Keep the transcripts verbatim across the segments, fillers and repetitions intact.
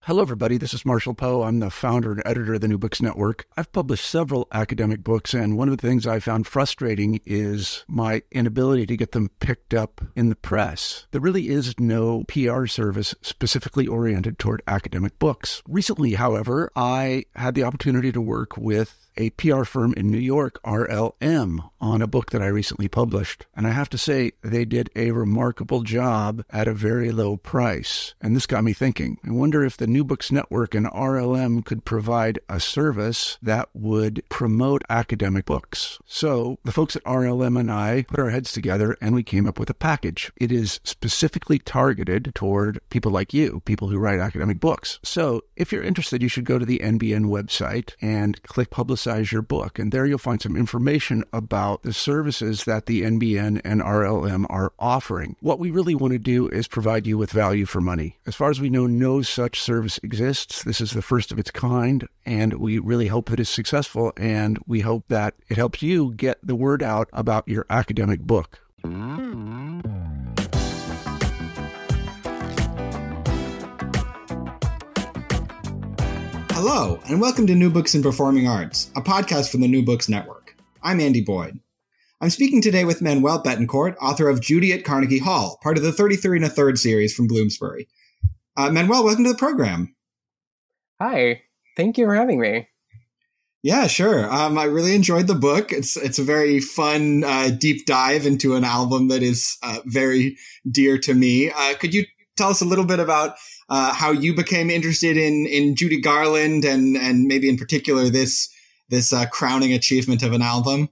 Hello, everybody. This is Marshall Poe. I'm the founder and editor of the New Books Network. I've published several academic books, and one of the things I found frustrating is my inability to get them picked up in the press. There really is no P R service specifically oriented toward academic books. Recently, however, I had the opportunity to work with a P R firm in New York, R L M, on a book that I recently published. And I have to say, they did a remarkable job at a very low price. And this got me thinking. I wonder if the New Books Network and R L M could provide a service that would promote academic books. So the folks at R L M and I put our heads together and we came up with a package. It is specifically targeted toward people like you, people who write academic books. So if you're interested, you should go to the N B N website and click Publicize your book. And there you'll find some information about the services that the N B N and R L M are offering. What we really want to do is provide you with value for money. As far as we know, no such service exists. This is the first of its kind, and we really hope that it's successful, and we hope that it helps you get the word out about your academic book. Hello, and welcome to New Books in Performing Arts, a podcast from the New Books Network. I'm Andy Boyd. I'm speaking today with Manuel Betancourt, author of Judy at Carnegie Hall, part of the thirty-three and a third series from Bloomsbury. Uh, Manuel, welcome to the program. Hi, thank you for having me. Yeah, sure. Um, I really enjoyed the book. It's it's a very fun, uh, deep dive into an album that is uh, very dear to me. Uh, could you tell us a little bit about uh, how you became interested in in Judy Garland and and maybe in particular this this uh, crowning achievement of an album?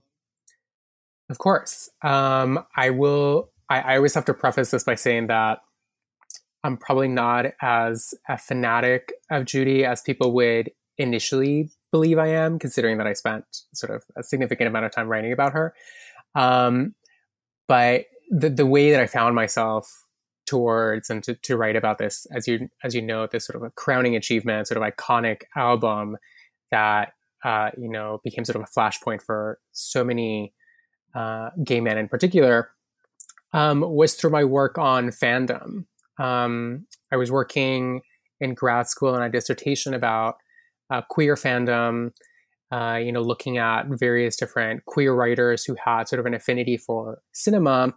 Of course. Um, I will. I, I always have to preface this by saying that I'm probably not as a fanatic of Judy as people would initially believe I am, considering that I spent sort of a significant amount of time writing about her. Um, but the the way that I found myself towards and to, to write about this, as you as you know, this sort of a crowning achievement, sort of iconic album that uh, you know became sort of a flashpoint for so many uh, gay men in particular, um, was through my work on fandom. Um, I was working in grad school on a dissertation about uh, queer fandom, uh, you know, looking at various different queer writers who had sort of an affinity for cinema,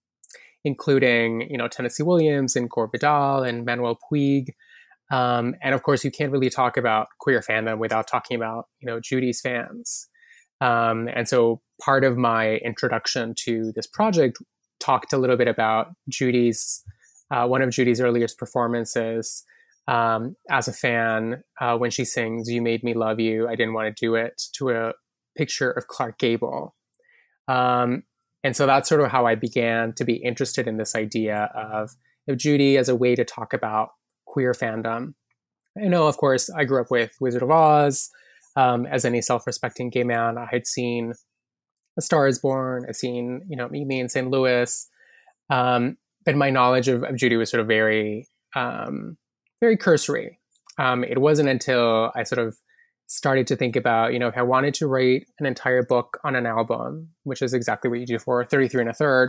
including, you know, Tennessee Williams and Gore Vidal and Manuel Puig. Um, and of course, you can't really talk about queer fandom without talking about, you know, Judy's fans. Um, and so part of my introduction to this project talked a little bit about Judy's, uh, one of Judy's earliest performances um, as a fan uh, when she sings, "You Made Me Love You, I Didn't Want to Do It," to a picture of Clark Gable. Um, And so that's sort of how I began to be interested in this idea of, of Judy as a way to talk about queer fandom. I know, of course, I grew up with Wizard of Oz. Um, as any self-respecting gay man, I had seen A Star Is Born. I'd seen, you know, Me, Me in Saint Louis. Um, but my knowledge of, of Judy was sort of very, um, very cursory. Um, it wasn't until I sort of started to think about, you know, if I wanted to write an entire book on an album, which is exactly what you do for thirty-three and a third,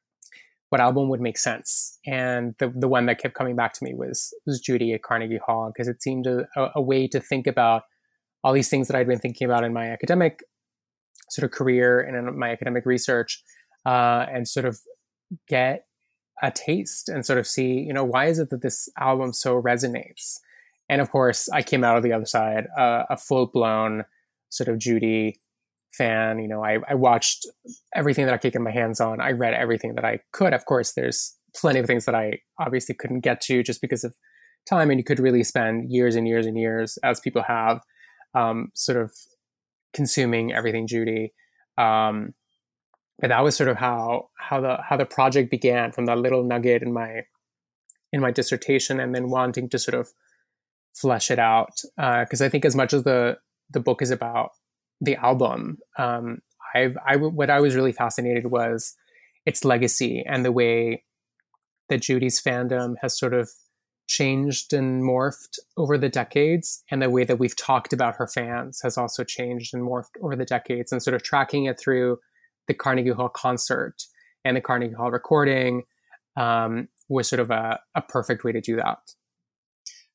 what album would make sense? And the the one that kept coming back to me was, was Judy at Carnegie Hall, because it seemed a, a way to think about all these things that I'd been thinking about in my academic sort of career and in my academic research, uh, and sort of get a taste and sort of see, you know, why is it that this album so resonates? And of course, I came out of the other side, uh, a full-blown sort of Judy fan. You know, I, I watched everything that I could get my hands on. I read everything that I could. Of course, there's plenty of things that I obviously couldn't get to just because of time. And you could really spend years and years and years, as people have, um, sort of consuming everything Judy. Um, but that was sort of how how the how the project began, from that little nugget in my in my dissertation, and then wanting to sort of flesh it out, because uh, I think as much as the the book is about the album, um, I've I what I was really fascinated was its legacy and the way that Judy's fandom has sort of changed and morphed over the decades, and the way that we've talked about her fans has also changed and morphed over the decades, and sort of tracking it through the Carnegie Hall concert and the Carnegie Hall recording um, was sort of a, a perfect way to do that.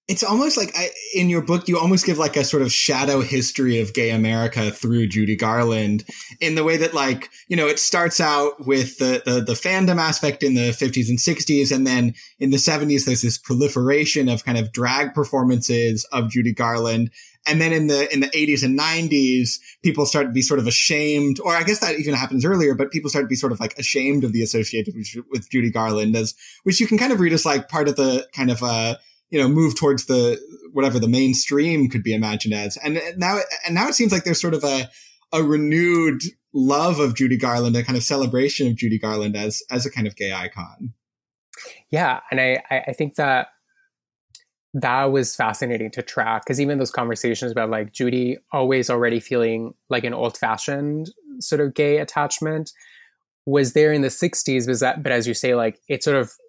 It's almost like I, in your book, you almost give like a sort of shadow history of gay America through Judy Garland in the way that, like, you know, it starts out with the, the, the fandom aspect in the fifties and sixties. And then in the seventies, there's this proliferation of kind of drag performances of Judy Garland. And then in the, in the eighties and nineties, people start to be sort of ashamed, or I guess that even happens earlier, but people start to be sort of like ashamed of the association with, with Judy Garland, as, which you can kind of read as like part of the kind of, uh, you know, move towards the, whatever the mainstream could be imagined as. And now, and now it seems like there's sort of a, a renewed love of Judy Garland, a kind of celebration of Judy Garland as, as a kind of gay icon. Yeah. And I, I think that that was fascinating to track, because even those conversations about like Judy always already feeling like an old fashioned sort of gay attachment was there in the sixties, was that, but as you say, like it sort of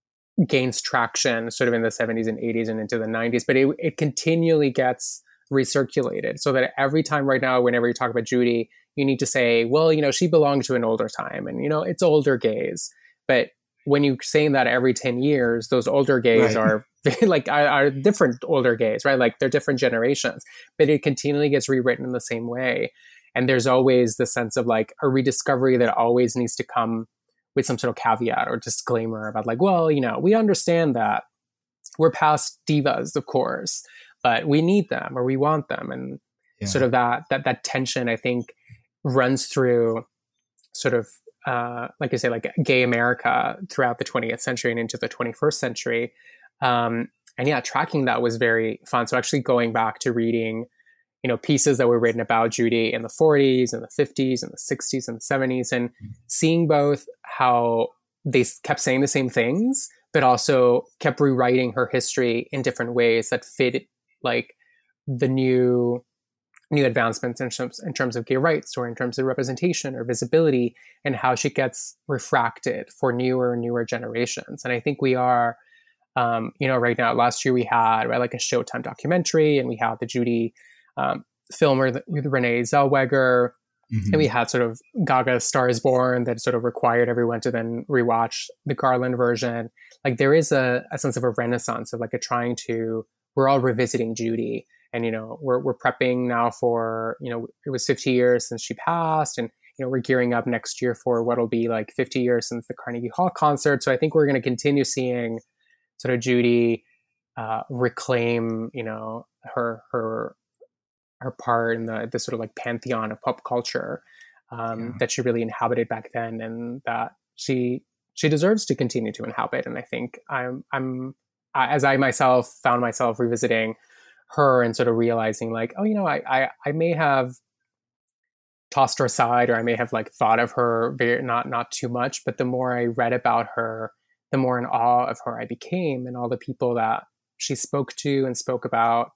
gains traction sort of in the seventies and eighties and into the nineties, but it, it continually gets recirculated, so that every time right now, whenever you talk about Judy, you need to say, well, you know, she belonged to an older time and, you know, it's older gays. But when you're saying that every ten years, those older gays right. are like, are, are different older gays, right? Like they're different generations, but it continually gets rewritten in the same way. And there's always the sense of like a rediscovery that always needs to come with some sort of caveat or disclaimer about like, well, you know, we understand that we're past divas, of course, but we need them or we want them. And yeah. sort of that, that, that tension, I think, runs through sort of, uh, like I say, like gay America throughout the twentieth century and into the twenty-first century. Um, and yeah, tracking that was very fun. So actually going back to reading, you know, pieces that were written about Judy in the forties and the fifties and the sixties and the seventies, and seeing both how they kept saying the same things, but also kept rewriting her history in different ways that fit like the new new advancements in terms, in terms of gay rights or in terms of representation or visibility, and how she gets refracted for newer and newer generations. And I think we are, um, you know, right now, last year we had right, like a Showtime documentary, and we had the Judy um, film with Renee Zellweger, mm-hmm. and we had sort of Gaga's Star is Born that sort of required everyone to then rewatch the Garland version. Like there is a, a sense of a renaissance of like a trying to, we're all revisiting Judy. And, you know, we're we're prepping now for, you know, it was fifty years since she passed. And, you know, we're gearing up next year for what'll be like fifty years since the Carnegie Hall concert. So I think we're going to continue seeing sort of Judy uh, reclaim, you know, her her her part in the, the sort of like pantheon of pop culture um, yeah. that she really inhabited back then, and that she she deserves to continue to inhabit. And I think I'm I'm as I myself found myself revisiting her and sort of realizing like, oh, you know, I, I, I may have tossed her aside, or I may have like thought of her very, not, not too much, but the more I read about her, the more in awe of her I became, and all the people that she spoke to and spoke about.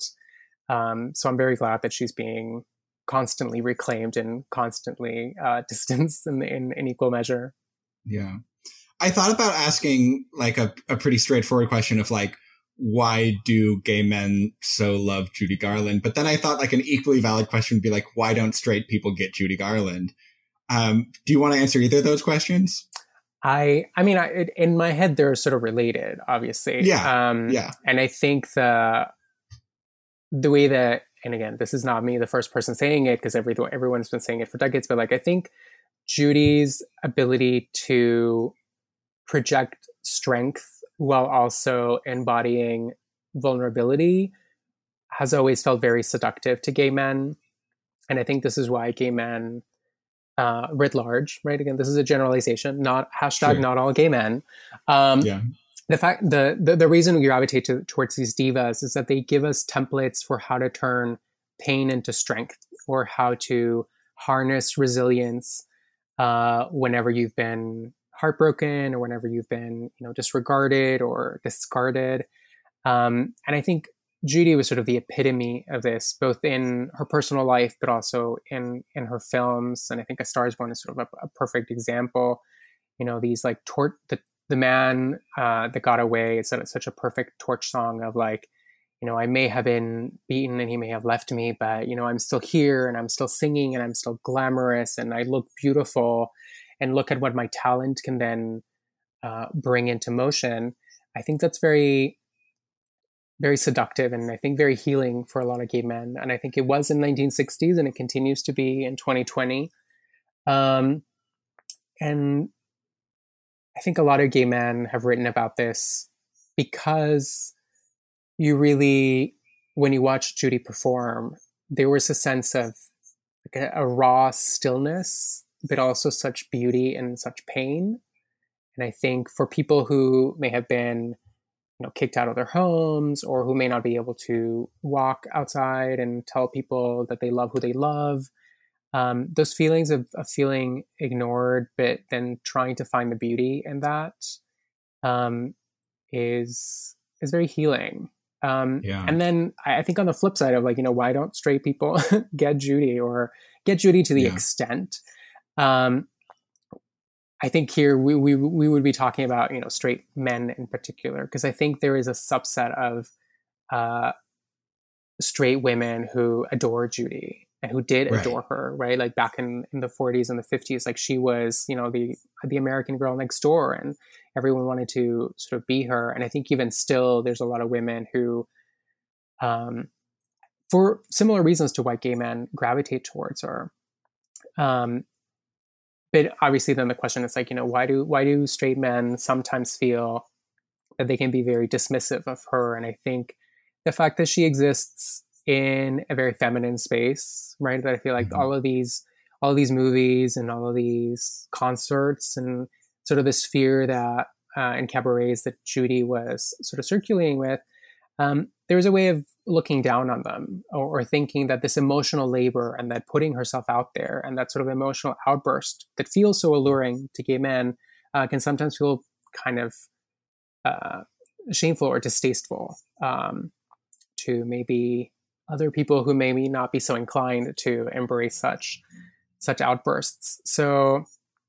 Um, so I'm very glad that she's being constantly reclaimed and constantly uh, distanced in, in, in equal measure. Yeah. I thought about asking like a, a pretty straightforward question of like, why do gay men so love Judy Garland? But then I thought like an equally valid question would be like, why don't straight people get Judy Garland? Um, do you want to answer either of those questions? I, I mean, I, it, in my head, they're sort of related, obviously. Yeah. Um, yeah. And I think the, the way that, and again, this is not me, the first person saying it, because every, everyone's been saying it for decades, but like, I think Judy's ability to project strength while also embodying vulnerability has always felt very seductive to gay men. And I think this is why gay men, uh, writ large, right? Again, this is a generalization, not hashtag, sure. not all gay men. Um, yeah. The fact, the, the, the reason we gravitate to, towards these divas is that they give us templates for how to turn pain into strength, or how to harness resilience, uh, whenever you've been heartbroken, or whenever you've been, you know, disregarded or discarded. Um, and I think Judy was sort of the epitome of this, both in her personal life, but also in, in her films. And I think A Star is Born is sort of a, a perfect example. You know, these like tor- the, the man uh, that got away is such a perfect torch song of like, you know, I may have been beaten and he may have left me, but, you know, I'm still here and I'm still singing and I'm still glamorous and I look beautiful. And look at what my talent can then uh, bring into motion. I think that's very very seductive and I think very healing for a lot of gay men. And I think it was in the nineteen sixties and it continues to be in twenty twenty. Um, and I think a lot of gay men have written about this because you really, when you watch Judy perform, there was a sense of like a, a raw stillness, but also such beauty and such pain. And I think for people who may have been, you know, kicked out of their homes or who may not be able to walk outside and tell people that they love who they love, um, those feelings of, of feeling ignored, but then trying to find the beauty in that um, is is very healing. Um, yeah. And then I, I think on the flip side of like, you know, why don't straight people get Judy or get Judy to the yeah. extent? Um, I think here we, we we would be talking about, you know, straight men in particular, because I think there is a subset of uh, straight women who adore Judy and who did right. adore her, right? Like back in, in the forties and the fifties, like she was, you know, the the American girl next door and everyone wanted to sort of be her. And I think even still, there's a lot of women who, um, for similar reasons to why gay men gravitate towards her. Um, But obviously then the question is like, you know, why do why do straight men sometimes feel that they can be very dismissive of her? And I think the fact that she exists in a very feminine space, right? That I feel like mm-hmm. all of these all of these movies and all of these concerts and sort of this fear that uh, in cabarets that Judy was sort of circulating with, um, there was a way of looking down on them or, or thinking that this emotional labor and that putting herself out there and that sort of emotional outburst that feels so alluring to gay men uh, can sometimes feel kind of uh, shameful or distasteful um, to maybe other people who maybe not be so inclined to embrace such such outbursts. So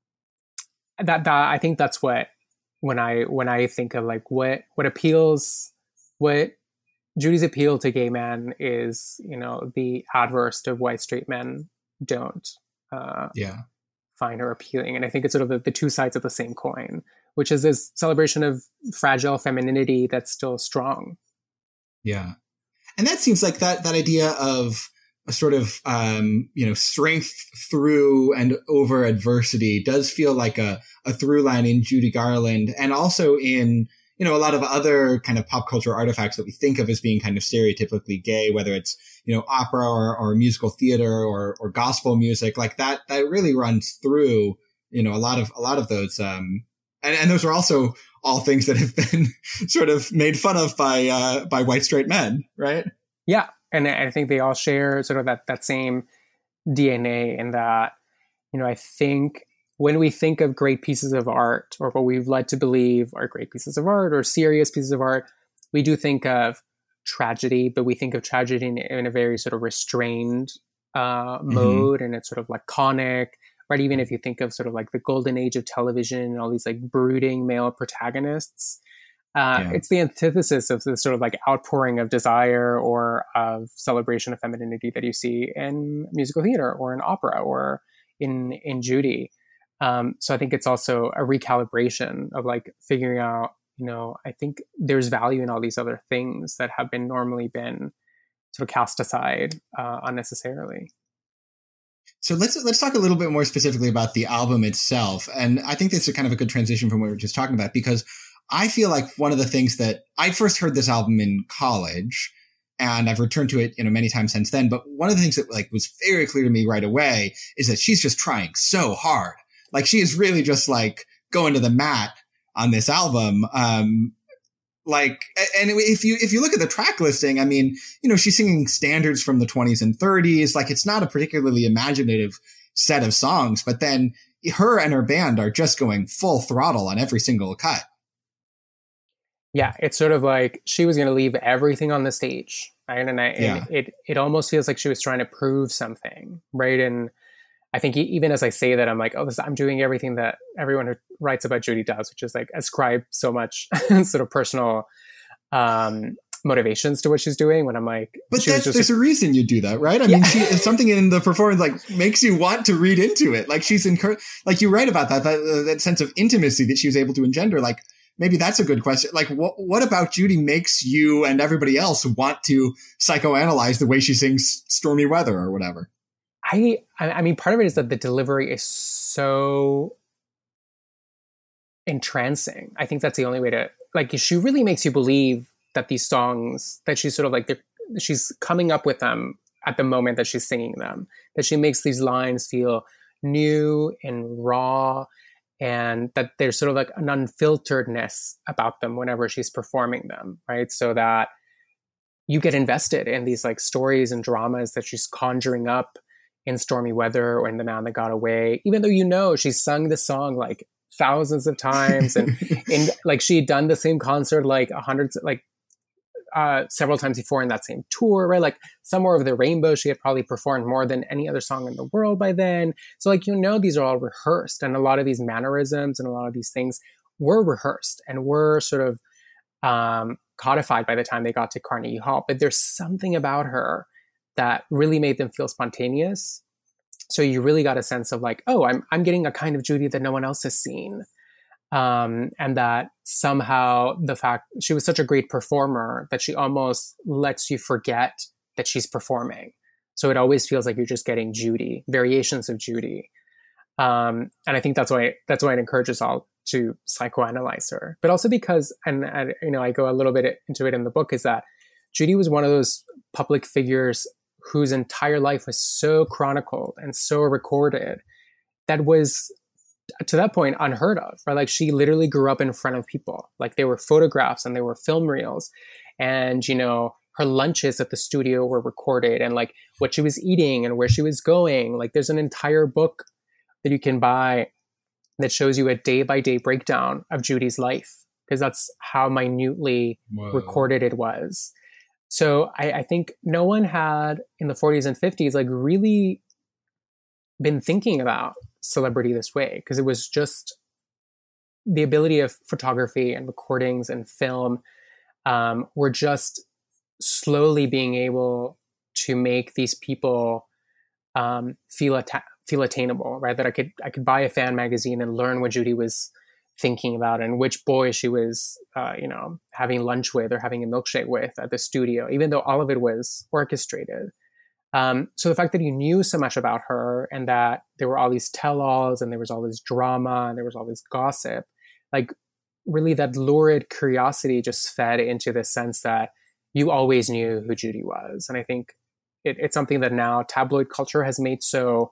that that I think that's what when I when I think of like what what appeals what Judy's appeal to gay men is, you know, the adverse to why straight men don't uh, yeah. find her appealing. And I think it's sort of the, the two sides of the same coin, which is this celebration of fragile femininity that's still strong. Yeah. And that seems like that that idea of a sort of, um, you know, strength through and over adversity does feel like a, a through line in Judy Garland and also in, you know, a lot of other kind of pop culture artifacts that we think of as being kind of stereotypically gay, whether it's, you know, opera or, or musical theater or, or gospel music like that, that really runs through, you know, a lot of, a lot of those. Um, and, and those are also all things that have been sort of made fun of by, uh, by white straight men, right? Yeah. And I think they all share sort of that, that same D N A in that, you know, I think when we think of great pieces of art or what we've led to believe are great pieces of art or serious pieces of art, we do think of tragedy, but we think of tragedy in, in a very sort of restrained uh, mm-hmm. mode. And it's sort of laconic, right? Even if you think of sort of like the golden age of television and all these like brooding male protagonists, uh, yeah. it's the antithesis of the sort of like outpouring of desire or of celebration of femininity that you see in musical theater or in opera or in, in Judy. Um, so I think it's also a recalibration of like figuring out, you know, I think there's value in all these other things that have been normally been sort of cast aside uh, unnecessarily. So let's let's talk a little bit more specifically about the album itself. And I think this is kind of a good transition from what we were just talking about, because I feel like one of the things that I first heard this album in college, and I've returned to it, you know, many times since then. But one of the things that like was very clear to me right away is that she's just trying so hard. Like she is really just like going to the mat on this album. Um, like, and if you, if you look at the track listing, I mean, you know, she's singing standards from the twenties and thirties. Like it's not a particularly imaginative set of songs, but then her and her band are just going full throttle on every single cut. Yeah. It's sort of like she was going to leave everything on the stage. Right. And I, yeah. and it, it almost feels like she was trying to prove something. Right. And I think even as I say that, I'm like, oh, this, I'm doing everything that everyone who writes about Judy does, which is like ascribe so much sort of personal um, motivations to what she's doing. When I'm like, but that's, just, there's a reason you do that, right? I yeah. mean, she, something in the performance like makes you want to read into it. Like she's encouraged, like you write about that, that, that sense of intimacy that she was able to engender. Like maybe that's a good question. Like, what what about Judy makes you and everybody else want to psychoanalyze the way she sings Stormy Weather or whatever? I I mean, part of it is that the delivery is so entrancing. I think that's the only way to, like, she really makes you believe that these songs, that she's sort of like, she's coming up with them at the moment that she's singing them, that she makes these lines feel new and raw, and that there's sort of like an unfilteredness about them whenever she's performing them, right? So that you get invested in these like stories and dramas that she's conjuring up in Stormy Weather or in The Man That Got Away, even though you know she's sung the song like thousands of times, and in like she had done the same concert like a hundred, like uh, several times before in that same tour, right? Like Somewhere Over the Rainbow, she had probably performed more than any other song in the world by then. So like, you know, these are all rehearsed, and a lot of these mannerisms and a lot of these things were rehearsed and were sort of um, codified by the time they got to Carnegie Hall. But there's something about her that really made them feel spontaneous. So you really got a sense of like, oh, I'm I'm getting a kind of Judy that no one else has seen. Um, and that somehow the fact she was such a great performer that she almost lets you forget that she's performing. So it always feels like you're just getting Judy, variations of Judy. Um, and I think that's why that's why it encourages all to psychoanalyze her. But also because, and, and you know, I go a little bit into it in the book, is that Judy was one of those public figures whose entire life was so chronicled and so recorded that was, to that point, unheard of, right? Like she literally grew up in front of people. Like there were photographs and there were film reels, and, you know, her lunches at the studio were recorded, and like what she was eating and where she was going. Like there's an entire book that you can buy that shows you a day by day breakdown of Judy's life, because that's how minutely Whoa. recorded it was. So I, I think no one had in the forties and fifties like really been thinking about celebrity this way, because it was just the ability of photography and recordings and film um, were just slowly being able to make these people um, feel atta- feel attainable, right? That I could I could buy a fan magazine and learn what Judy was thinking about and which boy she was, uh, you know, having lunch with or having a milkshake with at the studio, even though all of it was orchestrated. Um, so the fact that you knew so much about her, and that there were all these tell-alls and there was all this drama and there was all this gossip, like really that lurid curiosity just fed into the sense that you always knew who Judy was. And I think it, it's something that now tabloid culture has made so,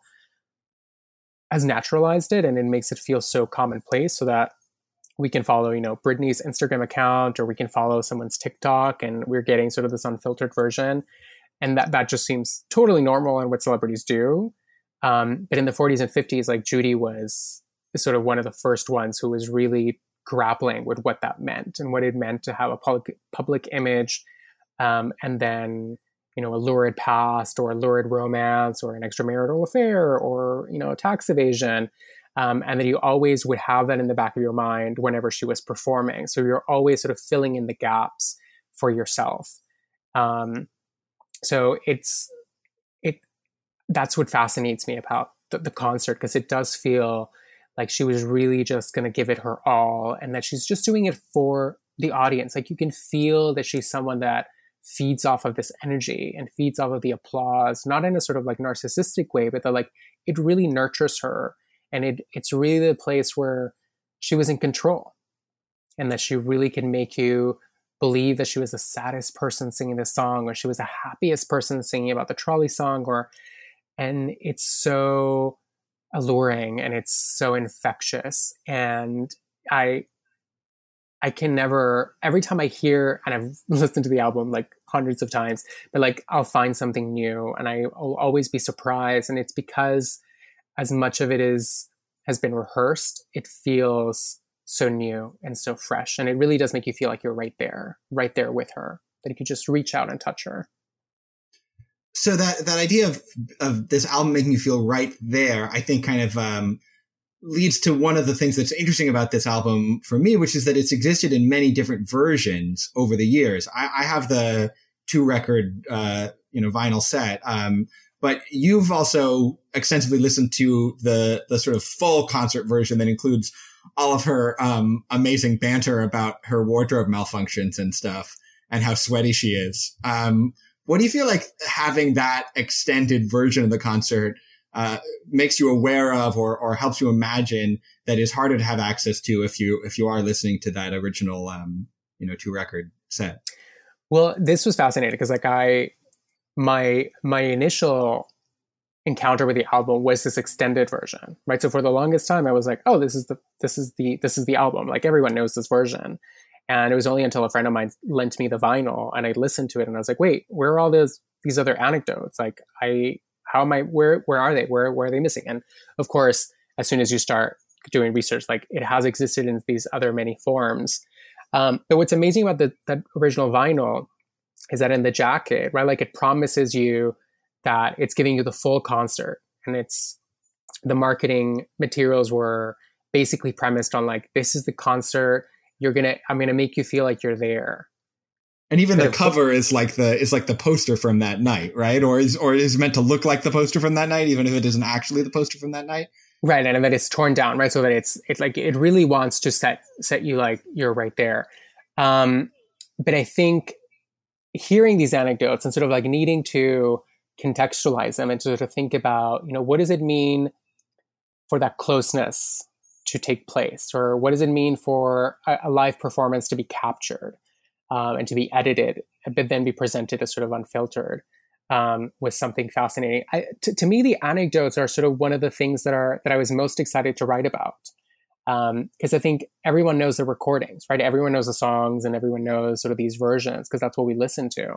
has naturalized it, and it makes it feel so commonplace, so that we can follow, you know, Britney's Instagram account, or we can follow someone's TikTok, and we're getting sort of this unfiltered version. And that, that just seems totally normal and what celebrities do. Um, but in the forties and fifties, like Judy was sort of one of the first ones who was really grappling with what that meant and what it meant to have a public, public image. Um, and then, you know, a lurid past or a lurid romance or an extramarital affair or, you know, tax evasion. Um, and that you always would have that in the back of your mind whenever she was performing. So you're always sort of filling in the gaps for yourself. Um, So it's, it, that's what fascinates me about the, the concert, because it does feel like she was really just going to give it her all, and that she's just doing it for the audience. Like you can feel that she's someone that feeds off of this energy and feeds off of the applause, not in a sort of like narcissistic way, but that like it really nurtures her. And it it's really the place where she was in control, and that she really can make you believe that she was the saddest person singing this song, or she was the happiest person singing about the trolley song, or, and it's so alluring and it's so infectious. And I, I can never, every time I hear, and I've listened to the album like hundreds of times, but like I'll find something new and I'll always be surprised. And it's because as much of it is, has been rehearsed, it feels so new and so fresh. And it really does make you feel like you're right there, right there with her, that you could just reach out and touch her. So that, that idea of, of this album making you feel right there, I think kind of um, leads to one of the things that's interesting about this album for me, which is that it's existed in many different versions over the years. I, I have the two record, uh, you know, vinyl set. Um, But you've also extensively listened to the the sort of full concert version that includes all of her um, amazing banter about her wardrobe malfunctions and stuff and how sweaty she is. Um, what do you feel like having that extended version of the concert uh, makes you aware of or, or helps you imagine that is harder to have access to if you if you are listening to that original um, you know two record set? Well, this was fascinating because like I my my initial encounter with the album was this extended version, right? So for the longest time I was like, oh, this is the this is the this is the album. Like everyone knows this version. And it was only until a friend of mine lent me the vinyl and I listened to it and I was like, wait, where are all those these other anecdotes? Like I how am I where where are they? Where where are they missing? And of course, as soon as you start doing research, like it has existed in these other many forms. Um, but what's amazing about the that original vinyl is that in the jacket, right, like it promises you that it's giving you the full concert, and it's the marketing materials were basically premised on like, this is the concert. You're gonna, I'm gonna make you feel like you're there. And even but the cover is like the is like the poster from that night, right? Or is or is meant to look like the poster from that night, even if it isn't actually the poster from that night. Right, and that it's torn down, right? So that it's it's like it really wants to set set you like you're right there. Um, but I think hearing these anecdotes and sort of like needing to contextualize them and to sort of think about, you know, what does it mean for that closeness to take place, or what does it mean for a, a live performance to be captured um, and to be edited, but then be presented as sort of unfiltered, um, was something fascinating. I, to, to me, the anecdotes are sort of one of the things that are that I was most excited to write about, because um, I think everyone knows the recordings, right? Everyone knows the songs, and everyone knows sort of these versions because that's what we listen to.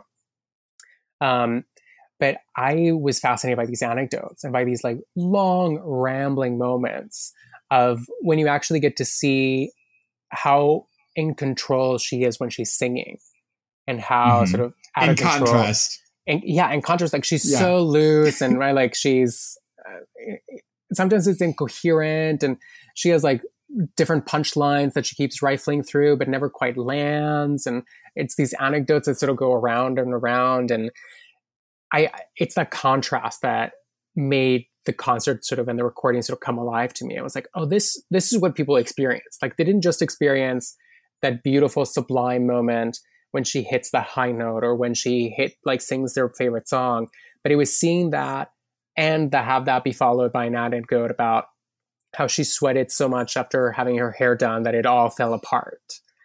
Um, But I was fascinated by these anecdotes and by these like long rambling moments of when you actually get to see how in control she is when she's singing, and how mm-hmm. sort of out in of control. Contrast. And yeah, in contrast, like she's yeah. so loose and right, like she's uh, sometimes it's incoherent, and she has like different punchlines that she keeps rifling through, but never quite lands. And it's these anecdotes that sort of go around and around, and I, it's that contrast that made the concert sort of and the recording sort of come alive to me. I was like, oh, this, this is what people experience. Like they didn't just experience that beautiful sublime moment when she hits the high note or when she hit, like sings their favorite song, but it was seeing that and to have that be followed by an anecdote about how she sweated so much after having her hair done that it all fell apart.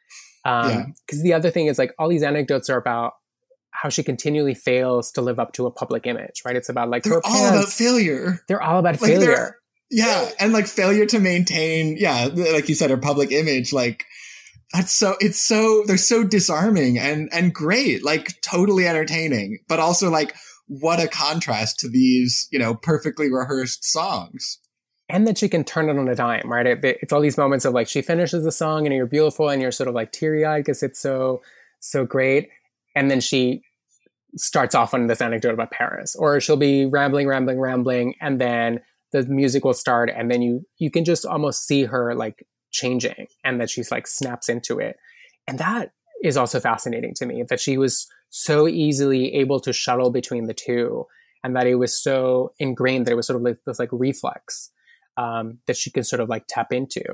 Um, yeah. Cause the other thing is like all these anecdotes are about how she continually fails to live up to a public image, right? It's about like, they're her all pants, about failure. They're all about like failure. Yeah. And like failure to maintain, yeah, like you said, her public image, like that's so, it's so, they're so disarming and, and great, like totally entertaining, but also like what a contrast to these, you know, perfectly rehearsed songs. And that she can turn it on a dime, right? It, it's all these moments of like, she finishes the song and you're beautiful and you're sort of like teary eyed because it's so, so great. And then she starts off on this anecdote about Paris, or she'll be rambling, rambling, rambling. And then the music will start. And then you, you can just almost see her like changing, and that she's like snaps into it. And that is also fascinating to me, that she was so easily able to shuttle between the two, and that it was so ingrained that it was sort of like this like reflex um, that she can sort of like tap into,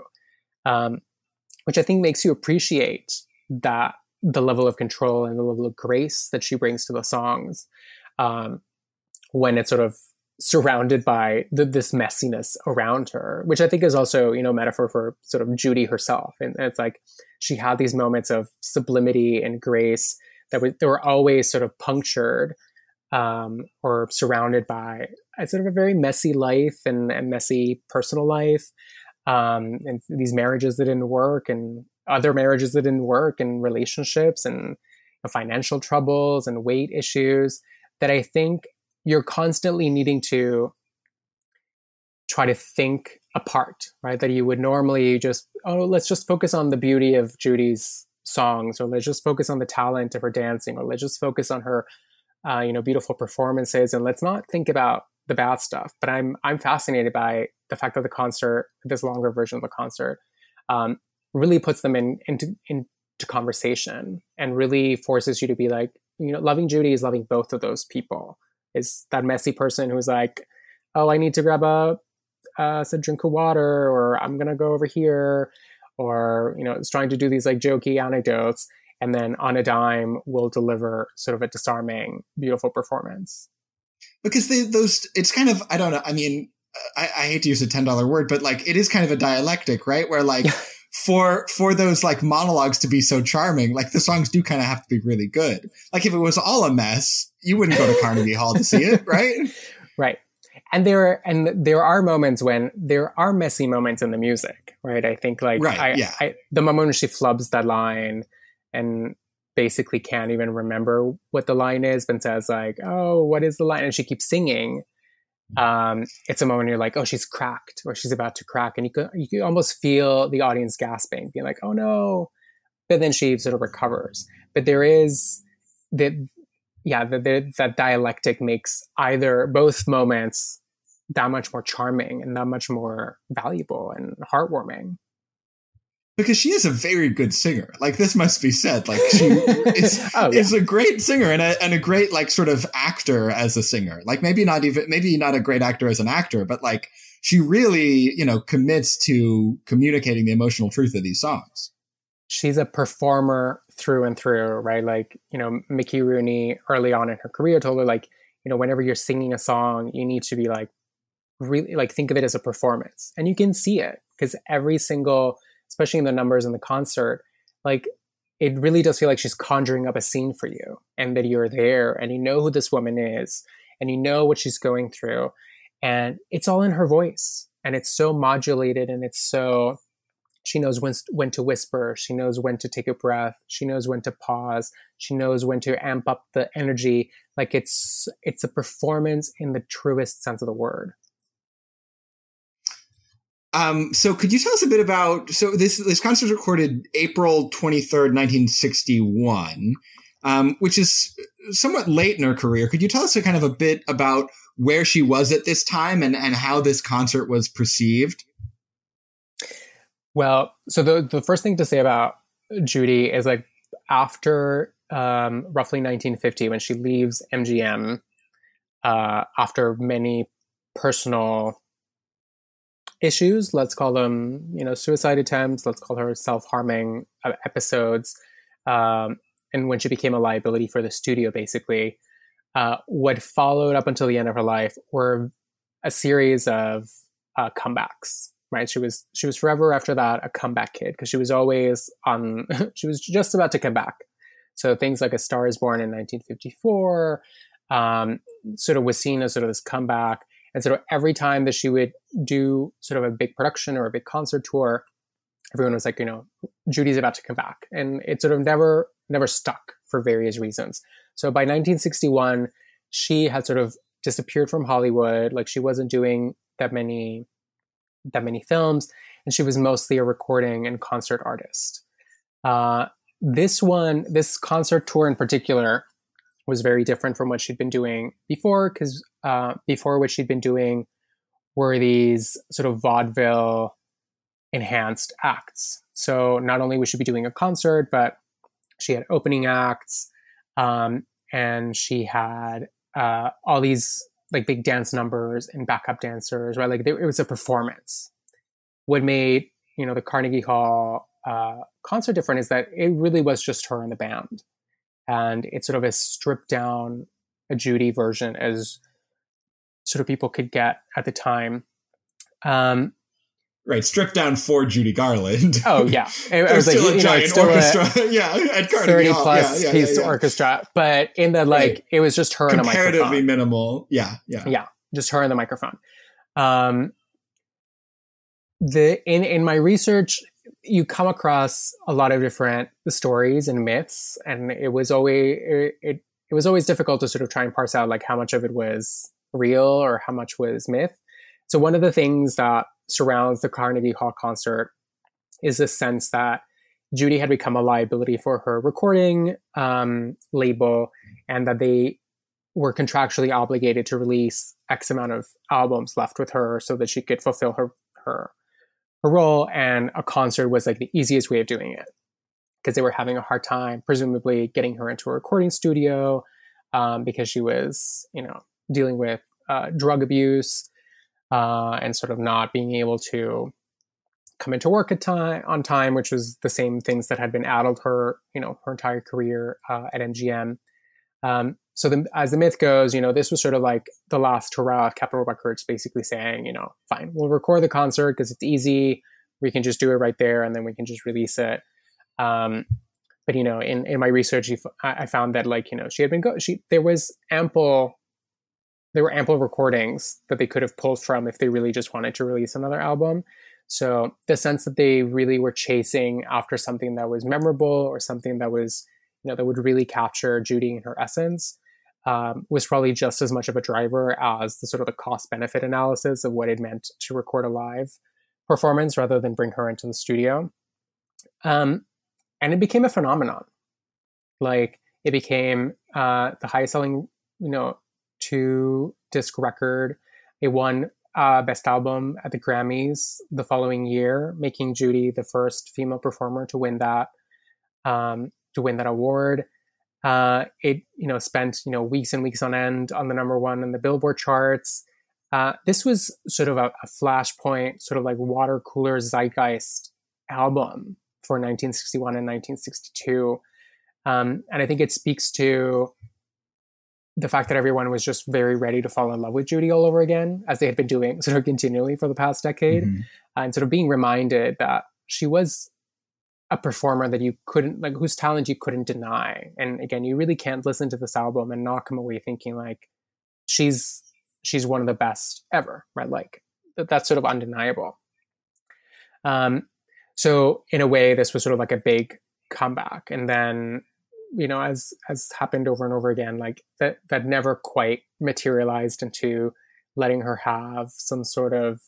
um, which I think makes you appreciate that the level of control and the level of grace that she brings to the songs um, when it's sort of surrounded by the, this messiness around her, which I think is also, you know, metaphor for sort of Judy herself. And it's like, she had these moments of sublimity and grace that were, that were always sort of punctured um, or surrounded by a sort of a very messy life and a messy personal life. Um, and these marriages that didn't work, and other marriages that didn't work, and relationships, and you know, financial troubles and weight issues, that I think you're constantly needing to try to think apart, right? That you would normally just, oh, let's just focus on the beauty of Judy's songs, or let's just focus on the talent of her dancing, or let's just focus on her, uh, you know, beautiful performances, and let's not think about the bad stuff. But I'm I'm fascinated by the fact that the concert, this longer version of the concert, um, really puts them in into into conversation, and really forces you to be like, you know, loving Judy is loving both of those people. Is that messy person who's like, oh, I need to grab a, uh, a drink of water, or I'm gonna go over here, or, you know, is trying to do these like jokey anecdotes, and then on a dime will deliver sort of a disarming, beautiful performance. Because they, those, it's kind of, I don't know, I mean, I, I hate to use a ten dollar word, but like it is kind of a dialectic, right? Where like for for those like monologues to be so charming, like the songs do kind of have to be really good. Like if it was all a mess, you wouldn't go to Carnegie Hall to see it, right? Right. And there and there are moments when there are messy moments in the music, right? I think like right, I, yeah. I, the moment when she flubs that line and basically can't even remember what the line is, but says like, "Oh, what is the line?" and she keeps singing. Um, it's a moment you're like, "Oh, she's cracked," or she's about to crack, and you could you could almost feel the audience gasping, being like, "Oh no!" But then she sort of recovers. But there is that, yeah, the, the, that dialectic makes either both moments that much more charming and that much more valuable and heartwarming. Because she is a very good singer. Like, this must be said. Like, she is, oh, yeah. is a great singer and a, and a great, like, sort of actor as a singer. Like, maybe not even, maybe not a great actor as an actor, but, like, she really, you know, commits to communicating the emotional truth of these songs. She's a performer through and through, right? Like, you know, Mickey Rooney early on in her career told her, like, you know, whenever you're singing a song, you need to be, like, really, like, think of it as a performance. And you can see it because every single, especially in the numbers in the concert, like it really does feel like she's conjuring up a scene for you and that you're there and you know who this woman is and you know what she's going through. And it's all in her voice and it's so modulated and it's so, she knows when, when to whisper. She knows when to take a breath. She knows when to pause. She knows when to amp up the energy. Like it's, it's a performance in the truest sense of the word. Um, so could you tell us a bit about, so this, this concert was recorded April twenty-third, nineteen sixty-one, um, which is somewhat late in her career. Could you tell us a kind of a bit about where she was at this time and, and how this concert was perceived? Well, so the, the first thing to say about Judy is like after, um, roughly nineteen fifty, when she leaves M G M, uh, after many personal issues, let's call them, you know, suicide attempts, let's call her self-harming uh, episodes. Um, and when she became a liability for the studio, basically, uh, what followed up until the end of her life were a series of uh, comebacks, right? She was, she was forever after that, a comeback kid, because she was always on, she was just about to come back. So things like A Star is Born in nineteen fifty-four, um, sort of was seen as sort of this comeback. And sort of every time that she would do sort of a big production or a big concert tour, everyone was like, you know, Judy's about to come back. And it sort of never, never stuck for various reasons. So by nineteen sixty-one, she had sort of disappeared from Hollywood. Like she wasn't doing that many, that many films. And she was mostly a recording and concert artist. Uh, this one, this concert tour in particular, was very different from what she'd been doing before, because uh, before what she'd been doing were these sort of vaudeville enhanced acts. So not only would she be doing a concert, but she had opening acts, um, and she had uh, all these like big dance numbers and backup dancers, right? Like they, it was a performance. What made, you know, the Carnegie Hall uh, concert different is that it really was just her and the band. And it's sort of a stripped down, a Judy version as sort of people could get at the time. Um, right, stripped down for Judy Garland. Oh yeah, it, it was still like a you giant know, it's still orchestra, a yeah, at Carnegie thirty Hall. plus yeah, yeah, piece yeah, yeah. orchestra, but in the like right. it was just her and a microphone. Comparatively minimal, yeah, yeah, yeah, just her and the microphone. Um, the in in my research, you come across a lot of different stories and myths, and it was always it, it it was always difficult to sort of try and parse out like how much of it was real or how much was myth. So one of the things that surrounds the Carnegie Hall concert is the sense that Judy had become a liability for her recording um, label, and that they were contractually obligated to release X amount of albums left with her so that she could fulfill her her her role, and a concert was like the easiest way of doing it because they were having a hard time, presumably, getting her into a recording studio um, because she was, you know, dealing with uh, drug abuse uh, and sort of not being able to coming to work at time on time, which was the same things that had been addled her, you know, her entire career uh, at M G M. Um, so the, as the myth goes, you know, this was sort of like the last hurrah of Capitol Records, basically saying, you know, fine, we'll record the concert because it's easy. We can just do it right there, and then we can just release it. Um, but you know, in, in my research, I found that like, you know, she had been go- she there was ample. There were ample recordings that they could have pulled from if they really just wanted to release another album. So the sense that they really were chasing after something that was memorable or something that was, you know, that would really capture Judy in her essence um, was probably just as much of a driver as the sort of the cost benefit analysis of what it meant to record a live performance rather than bring her into the studio. Um, and it became a phenomenon. Like it became uh, the highest selling, you know, two disc record. It won uh, Best Album at the Grammys the following year, making Judy the first female performer to win that um, to win that award. Uh, it you know spent you know weeks and weeks on end on the number one in the Billboard charts. Uh, this was sort of a, a flashpoint, sort of like water cooler zeitgeist album for nineteen sixty-one and nineteen sixty-two, um, and I think it speaks to the fact that everyone was just very ready to fall in love with Judy all over again, as they had been doing sort of continually for the past decade, mm-hmm. and sort of being reminded that she was a performer that you couldn't, like, whose talent you couldn't deny. And again, you really can't listen to this album and not come away thinking like she's she's one of the best ever, right? Like that, that's sort of undeniable. Um, so in a way, this was sort of like a big comeback, and then, you know, as as happened over and over again, like that that never quite materialized into letting her have some sort of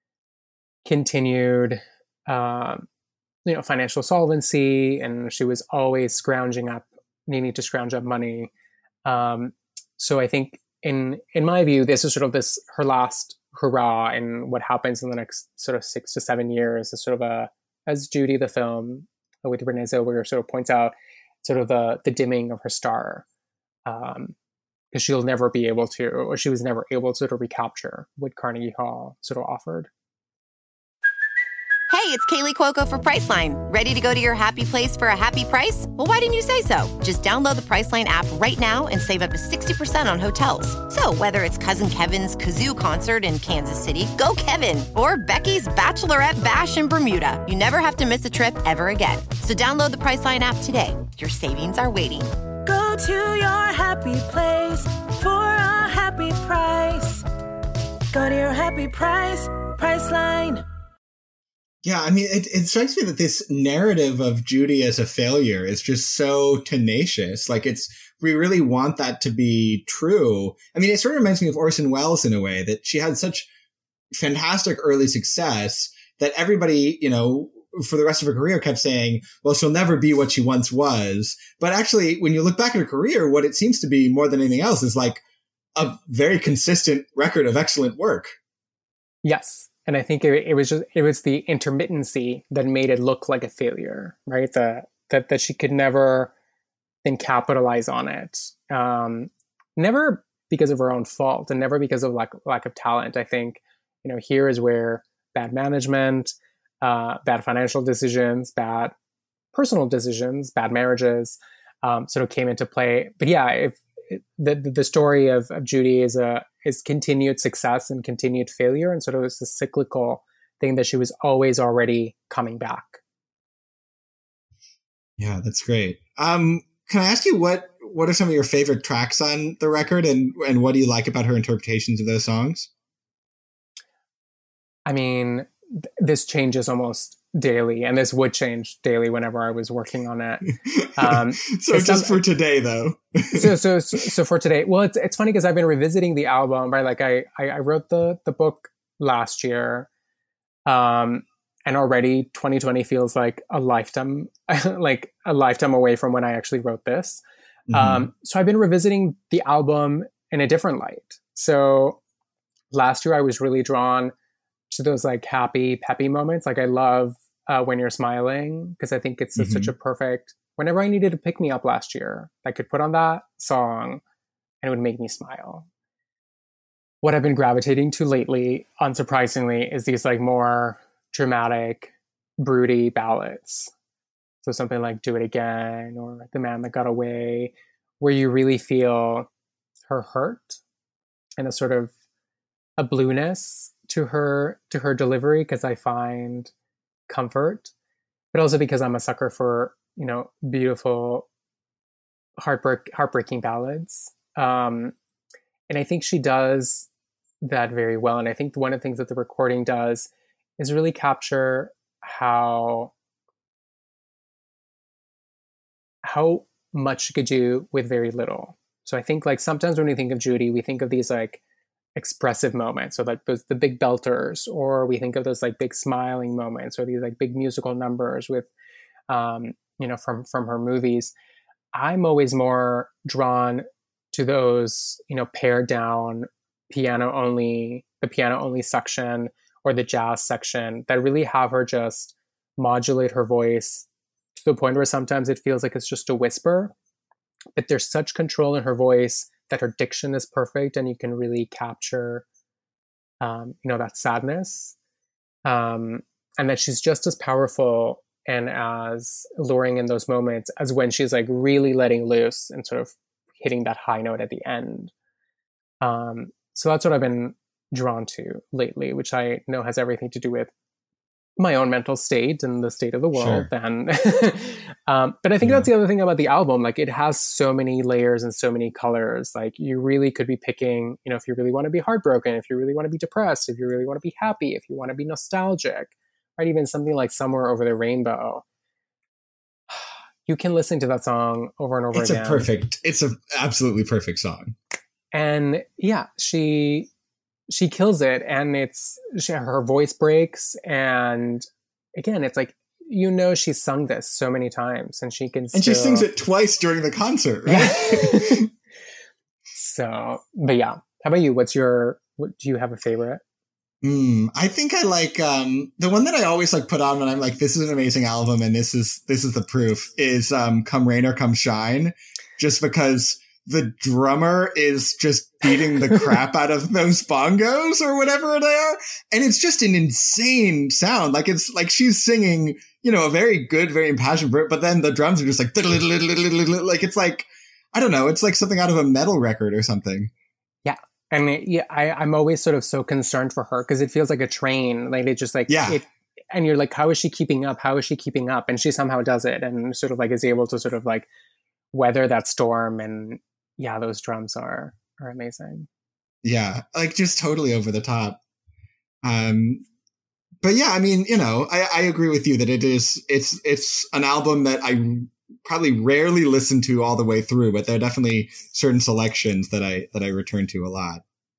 continued, um, you know, financial solvency, and she was always scrounging up, needing to scrounge up money. Um, so I think, in in my view, this is sort of this her last hurrah, and what happens in the next sort of six to seven years is sort of a, as Judy the film with Renee Zellweger sort of points out, sort of the the dimming of her star, um, because she'll never be able to, or she was never able to sort of recapture what Carnegie Hall sort of offered. Hey, it's Kaylee Cuoco for Priceline. Ready to go to your happy place for a happy price? Well, why didn't you say so? Just download the Priceline app right now and save up to sixty percent on hotels. So whether it's Cousin Kevin's Kazoo Concert in Kansas City, go Kevin, or Becky's Bachelorette Bash in Bermuda, you never have to miss a trip ever again. So download the Priceline app today. Your savings are waiting. Go to your happy place for a happy price. Go to your happy price, Priceline. Yeah, I mean, it, it strikes me that this narrative of Judy as a failure is just so tenacious. Like, it's, we really want that to be true. I mean, it sort of reminds me of Orson Welles in a way, that she had such fantastic early success that everybody, you know, for the rest of her career kept saying, well, she'll never be what she once was. But actually, when you look back at her career, what it seems to be more than anything else is like a very consistent record of excellent work. Yes. And I think it, it was just, it was the intermittency that made it look like a failure, right? The, that, that she could never then capitalize on it. Um, never because of her own fault, and never because of lack, lack of talent. I think, you know, here is where bad management, uh, bad financial decisions, bad personal decisions, bad marriages, um, sort of came into play. But yeah, if it, the, the story of, of Judy is a, is continued success and continued failure, and sort of it's a cyclical thing that she was always already coming back. Yeah, that's great. Um, can I ask you what what are some of your favorite tracks on the record, and and what do you like about her interpretations of those songs? I mean, th- this changes almost daily, and this would change daily whenever I was working on it. Um, so just some, for today, though. so, so, so, so for today, well, it's it's funny because I've been revisiting the album, right? Like I, I, I wrote the the book last year, um, and already twenty twenty feels like a lifetime, like a lifetime away from when I actually wrote this. Mm-hmm. Um, so I've been revisiting the album in a different light. So last year I was really drawn to those like happy, peppy moments. Like I love uh, When You're Smiling, because I think it's mm-hmm. such a perfect, whenever I needed to pick me up last year, I could put on that song and it would make me smile. What I've been gravitating to lately, unsurprisingly, is these like more dramatic, broody ballads. So something like Do It Again or The Man That Got Away, where you really feel her hurt and a sort of a blueness to her to her delivery, because I find comfort, but also because I'm a sucker for, you know, beautiful heartbreak heartbreaking ballads. Um, and I think she does that very well. And I think one of the things that the recording does is really capture how how much she could do with very little. So I think like sometimes when we think of Judy, we think of these like expressive moments, so like those the big belters, or we think of those like big smiling moments, or these like big musical numbers with, um, you know, from from her movies. I'm always more drawn to those, you know, pared down piano only, the piano only section, or the jazz section that really have her just modulate her voice to the point where sometimes it feels like it's just a whisper, but there's such control in her voice that her diction is perfect, and you can really capture, um, you know, that sadness, um, and that she's just as powerful and as alluring in those moments as when she's like really letting loose and sort of hitting that high note at the end. Um, so that's what I've been drawn to lately, which I know has everything to do with my own mental state and the state of the world. Sure. And um, but I think yeah. that's the other thing about the album. Like, it has so many layers and so many colors. Like, you really could be picking, you know, if you really want to be heartbroken, if you really want to be depressed, if you really want to be happy, if you want to be nostalgic, right? Even something like Somewhere Over the Rainbow. You can listen to that song over and over it's again. It's a perfect, it's an absolutely perfect song. And yeah, she she kills it, and it's she, her voice breaks, and again, it's like, you know, she's sung this so many times, and she can and still... she sings it twice during the concert, right? Yeah. So, but yeah, how about you? What's your? What, do you have a favorite? Mm, I think I like um, the one that I always like put on when I'm like, this is an amazing album, and this is this is the proof. Is um, Come Rain or Come Shine, just because the drummer is just beating the crap out of those bongos or whatever they are. And it's just an insane sound. Like, it's like she's singing, you know, a very good, very impassioned, but then the drums are just like, like, it's like, I don't know. It's like something out of a metal record or something. Yeah. And it, yeah, I, I'm always sort of so concerned for her, because it feels like a train. Like, it just like, yeah. It, and you're like, how is she keeping up? How is she keeping up? And she somehow does it, and sort of like is able to sort of like weather that storm. And yeah, those drums are are amazing. Yeah, like just totally over the top. Um, but yeah, I mean, you know, I, I agree with you that it is it's it's an album that I probably rarely listen to all the way through, but there are definitely certain selections that I that I return to a lot.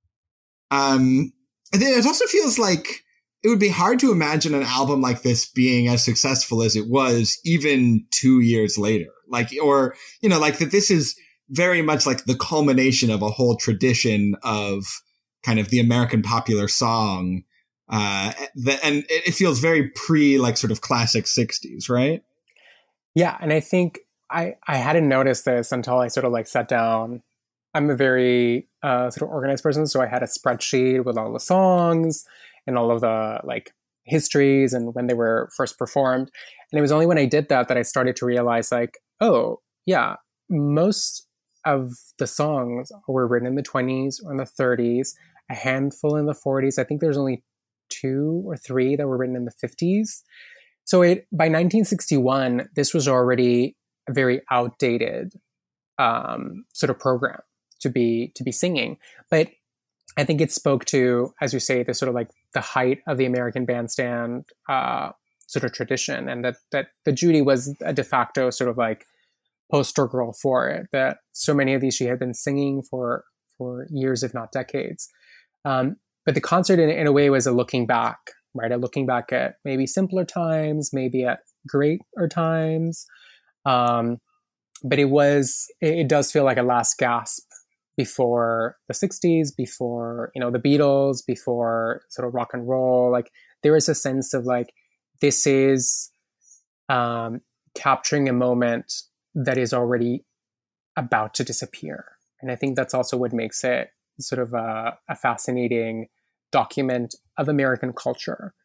Um, and then it also feels like it would be hard to imagine an album like this being as successful as it was even two years later. Like, or, you know, like that this is very much like the culmination of a whole tradition of kind of the American popular song. Uh, the, and it, it feels very pre like sort of classic sixties, right? Yeah. And I think I, I hadn't noticed this until I sort of like sat down. I'm a very uh, sort of organized person. So I had a spreadsheet with all the songs and all of the like histories and when they were first performed. And it was only when I did that that I started to realize like, oh yeah, most of the songs were written in the twenties or in the thirties, a handful in the forties. I think there's only two or three that were written in the fifties. So it by nineteen sixty-one, this was already a very outdated um, sort of program to be to be singing. But I think it spoke to, as you say, the sort of like the height of the American bandstand uh, sort of tradition, and that that the Judy was a de facto sort of like poster girl for it, that so many of these she had been singing for for years, if not decades. Um, but the concert in, in a way was a looking back, right? A looking back at maybe simpler times, maybe at greater times. Um, but it was, it, it does feel like a last gasp before the sixties, before, you know, the Beatles, before sort of rock and roll. Like, there is a sense of like, this is um, capturing a moment that is already about to disappear. And I think that's also what makes it sort of a, a fascinating document of American culture.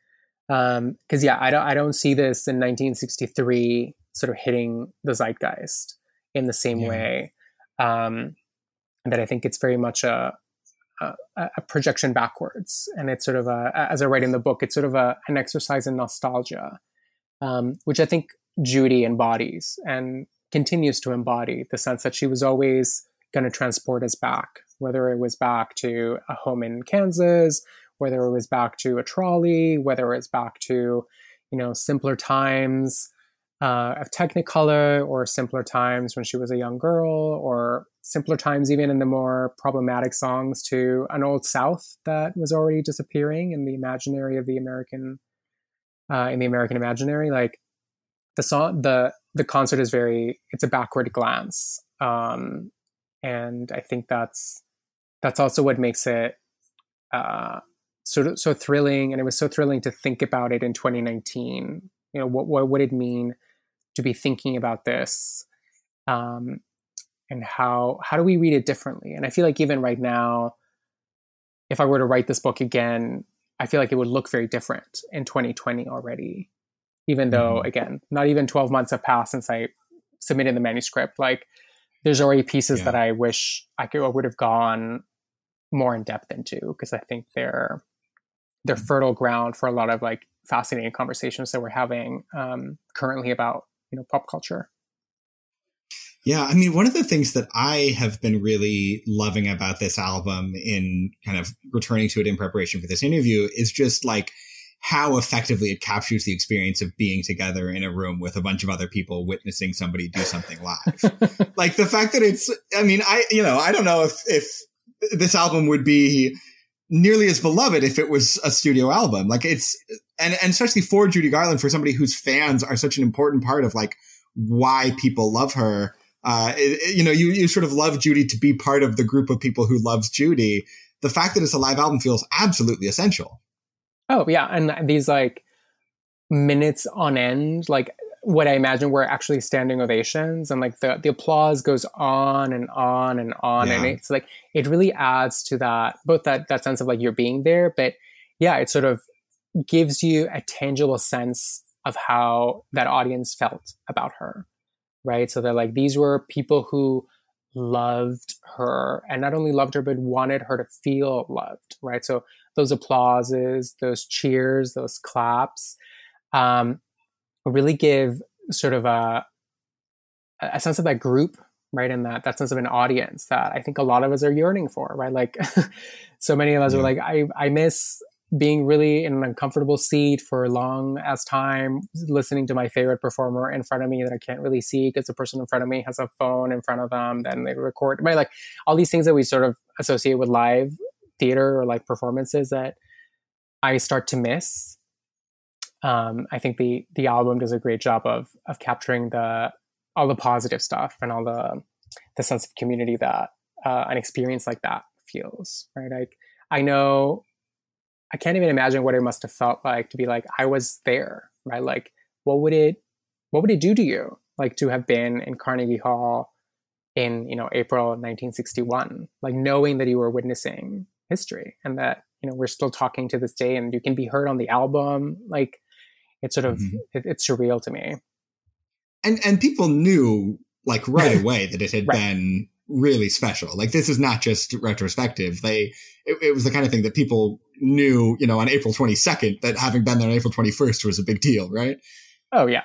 Um, cause yeah, I don't, I don't see this in nineteen sixty-three sort of hitting the zeitgeist in the same Yeah. way. Um, that I think it's very much a, a, a projection backwards. And it's sort of a, as I write in the book, it's sort of a, an exercise in nostalgia, um, which I think Judy embodies and continues to embody, the sense that she was always going to transport us back, whether it was back to a home in Kansas, whether it was back to a trolley, whether it's back to, you know, simpler times uh, of Technicolor, or simpler times when she was a young girl, or simpler times even in the more problematic songs to an old South that was already disappearing in the imaginary of the American, uh, in the American imaginary. Like the song, the the concert is very, it's a backward glance, um, and I think that's that's also what makes it uh, sort of so thrilling. And it was so thrilling to think about it in twenty nineteen. You know, what what would it mean to be thinking about this, um, and how how do we read it differently? And I feel like even right now, if I were to write this book again, I feel like it would look very different in twenty twenty already. Even though, mm-hmm. again, not even twelve months have passed since I submitted the manuscript. Like, there's already pieces yeah. that I wish I could I would have gone more in depth into, because I think they're they're mm-hmm. fertile ground for a lot of like fascinating conversations that we're having um, currently about, you know, pop culture. Yeah, I mean, one of the things that I have been really loving about this album, in kind of returning to it in preparation for this interview, is just like how effectively it captures the experience of being together in a room with a bunch of other people witnessing somebody do something live. Like the fact that it's, I mean, I, you know, I don't know if, if this album would be nearly as beloved if it was a studio album. Like it's, and, and especially for Judy Garland, for somebody whose fans are such an important part of like why people love her. Uh, it, you know, you, you sort of love Judy to be part of the group of people who loves Judy. The fact that it's a live album feels absolutely essential. Oh, yeah. And these like minutes on end, like what I imagine were actually standing ovations, and like the, the applause goes on and on and on. Yeah. And it's like, it really adds to that, both that, that sense of like you're being there, but yeah, it sort of gives you a tangible sense of how that audience felt about her. Right. So they're like, these were people who loved her, and not only loved her, but wanted her to feel loved. Right. So those applauses, those cheers, those claps, um, really give sort of a, a sense of that group, right? And that, that sense of an audience that I think a lot of us are yearning for, right? Like so many of us yeah. are like, I, I miss being really in an uncomfortable seat for a long as time, listening to my favorite performer in front of me that I can't really see because the person in front of me has a phone in front of them, then they record, right? Like all these things that we sort of associate with live theater or like performances that I start to miss. Um, I think the the album does a great job of of capturing the all the positive stuff and all the the sense of community that uh, an experience like that feels, right? Like I know I can't even imagine what it must have felt like to be like I was there, right? Like what would it what would it do to you, like to have been in Carnegie Hall in, you know, April nineteen sixty-one, like knowing that you were witnessing history and that, you know, we're still talking to this day and you can be heard on the album. Like it's sort of, mm-hmm. it, it's surreal to me. And, and people knew like right away that it had right. been really special. Like this is not just retrospective. They, it, it was the kind of thing that people knew, you know, on April twenty-second, that having been there on April twenty-first was a big deal, right? Oh yeah.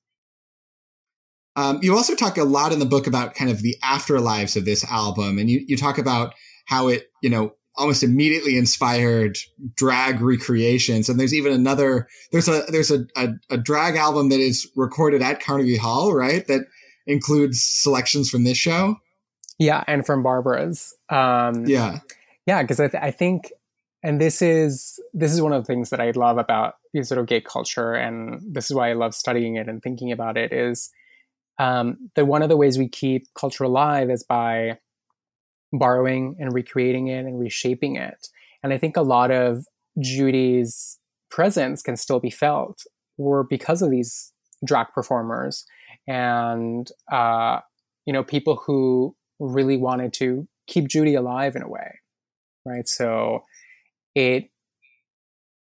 Um, you also talk a lot in the book about kind of the afterlives of this album. And you, you talk about how it, you know, almost immediately inspired drag recreations. And there's even another, there's a, there's a, a, a drag album that is recorded at Carnegie Hall, right? That includes selections from this show. Yeah. And from Barbara's. Um, yeah. Yeah. Cause I, th- I think, and this is, this is one of the things that I love about sort of gay culture. And this is why I love studying it and thinking about it is, um, that one of the ways we keep culture alive is by borrowing and recreating it and reshaping it. And I think a lot of Judy's presence can still be felt were because of these drag performers and, uh, you know, people who really wanted to keep Judy alive in a way, right? So it,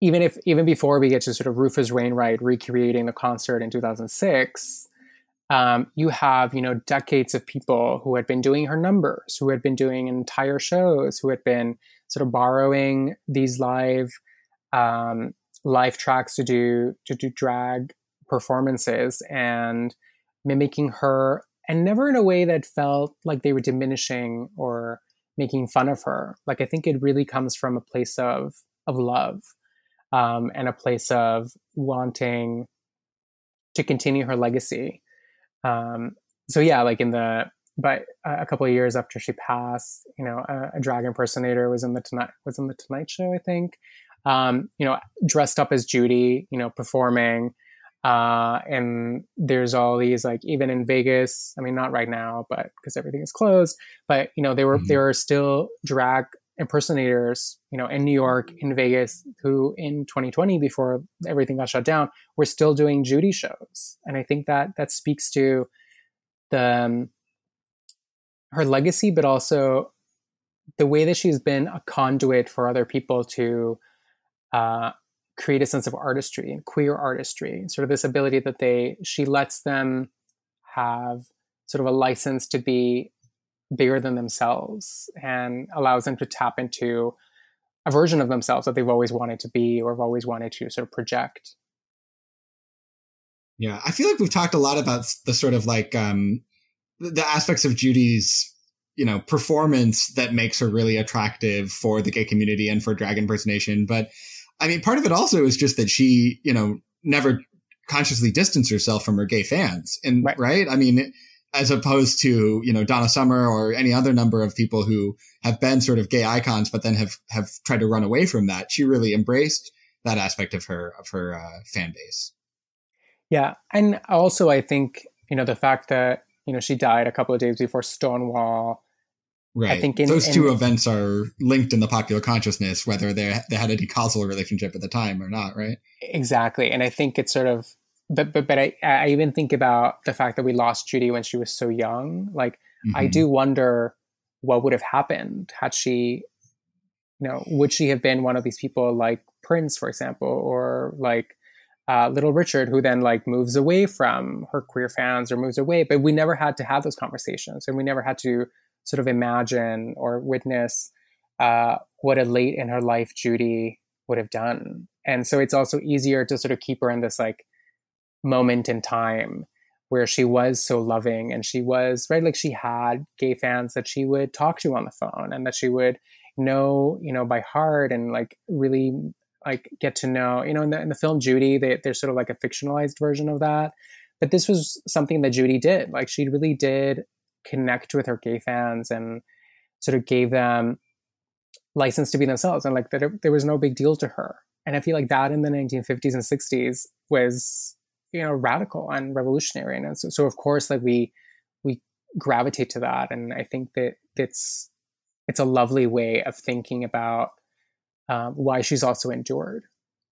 even if even before we get to sort of Rufus Wainwright recreating the concert in two thousand six, um, you have, you know, decades of people who had been doing her numbers, who had been doing entire shows, who had been sort of borrowing these live um, live tracks to do to do drag performances and mimicking her, and never in a way that felt like they were diminishing or making fun of her. Like, I think it really comes from a place of of love, um, and a place of wanting to continue her legacy. Um, so yeah, like in the but a couple of years after she passed, you know, a, a drag impersonator was in the tonight was in the Tonight Show, I think. Um, you know, dressed up as Judy, you know, performing. Uh, and there's all these, like, even in Vegas, I mean, not right now, but because everything is closed, but, you know, there were, mm-hmm. there are still drag impersonators, you know, in New York, in Vegas, who in twenty twenty, before everything got shut down, were still doing Judy shows. And I think that that speaks to the, um, her legacy, but also the way that she's been a conduit for other people to, uh, create a sense of artistry and queer artistry, sort of this ability that they, she lets them have sort of a license to be bigger than themselves, and allows them to tap into a version of themselves that they've always wanted to be, or have always wanted to sort of project. Yeah. I feel like we've talked a lot about the sort of like, um, the aspects of Judy's, you know, performance that makes her really attractive for the gay community and for drag impersonation. But I mean, part of it also is just that she, you know, never consciously distanced herself from her gay fans. And right. right? I mean, as opposed to, you know, Donna Summer or any other number of people who have been sort of gay icons, but then have, have tried to run away from that. She really embraced that aspect of her, of her uh, fan base. Yeah. And also, I think, you know, the fact that, you know, she died a couple of days before Stonewall. Right. I think in, those two in, events are linked in the popular consciousness, whether they they had a causal relationship at the time or not, right? Exactly. And I think it's sort of, but but but I, I even think about the fact that we lost Judy when she was so young. Like, mm-hmm. I do wonder what would have happened had she, you know, would she have been one of these people like Prince, for example, or like uh, Little Richard, who then like moves away from her queer fans or moves away. But we never had to have those conversations, and we never had to sort of imagine or witness uh, what a late in her life Judy would have done. And so it's also easier to sort of keep her in this like moment in time where she was so loving, and she was, right, like she had gay fans that she would talk to on the phone, and that she would know, you know, by heart, and like really like get to know, you know, in the, in the film Judy, they, there's sort of like a fictionalized version of that. But this was something that Judy did. Like, she really did connect with her gay fans and sort of gave them license to be themselves, and like that it, there was no big deal to her. And I feel like that in the nineteen fifties and sixties was, you know, radical and revolutionary. And so, so of course, like we we gravitate to that. And I think that it's it's a lovely way of thinking about um, why she's also endured.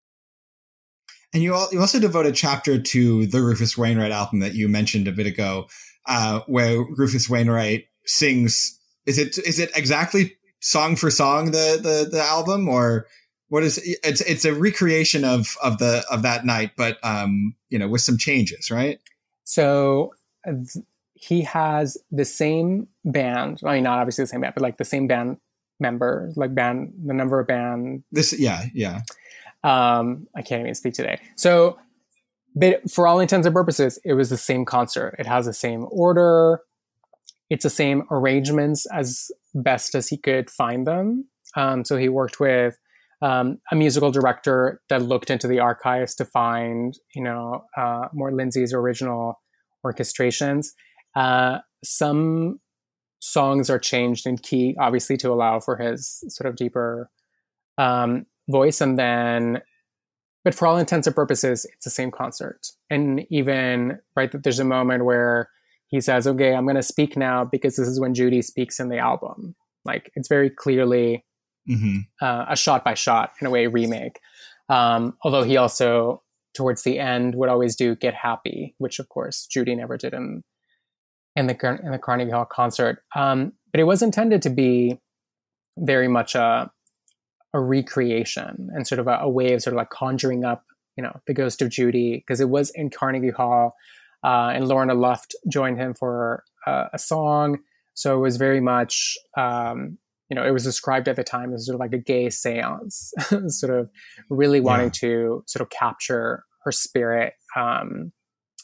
And you, all, you also devote a chapter to the Rufus Wainwright album that you mentioned a bit ago, uh, where Rufus Wainwright sings. Is it is it exactly song for song the the, the album, or what is it? It's it's a recreation of of the of that night, but um, you know, with some changes, right? So th- he has the same band. I mean, not obviously the same band, but like the same band members, like band the number of band. This, yeah, yeah. Um, I can't even speak today. So, but for all intents and purposes, it was the same concert. It has the same order. It's the same arrangements as best as he could find them. Um, so he worked with um, a musical director that looked into the archives to find, you know, uh, more Lindsay's original orchestrations. Uh, some songs are changed in key, obviously, to allow for his sort of deeper um, voice. And then, but for all intents and purposes, it's the same concert. And even, right, there's a moment where he says, okay, I'm going to speak now because this is when Judy speaks in the album. Like, it's very clearly mm-hmm. uh, a shot by shot, in a way, remake. Um, although he also, towards the end, would always do Get Happy, which of course Judy never did in, in the in the Carnegie Hall concert. Um, but it was intended to be very much a, a recreation and sort of a, a way of sort of like conjuring up, you know, the ghost of Judy, because it was in Carnegie Hall, uh, and Lorna Luft joined him for uh, a song. So it was very much, um, you know, it was described at the time as sort of like a gay seance, sort of really wanting yeah. to sort of capture her spirit. Um,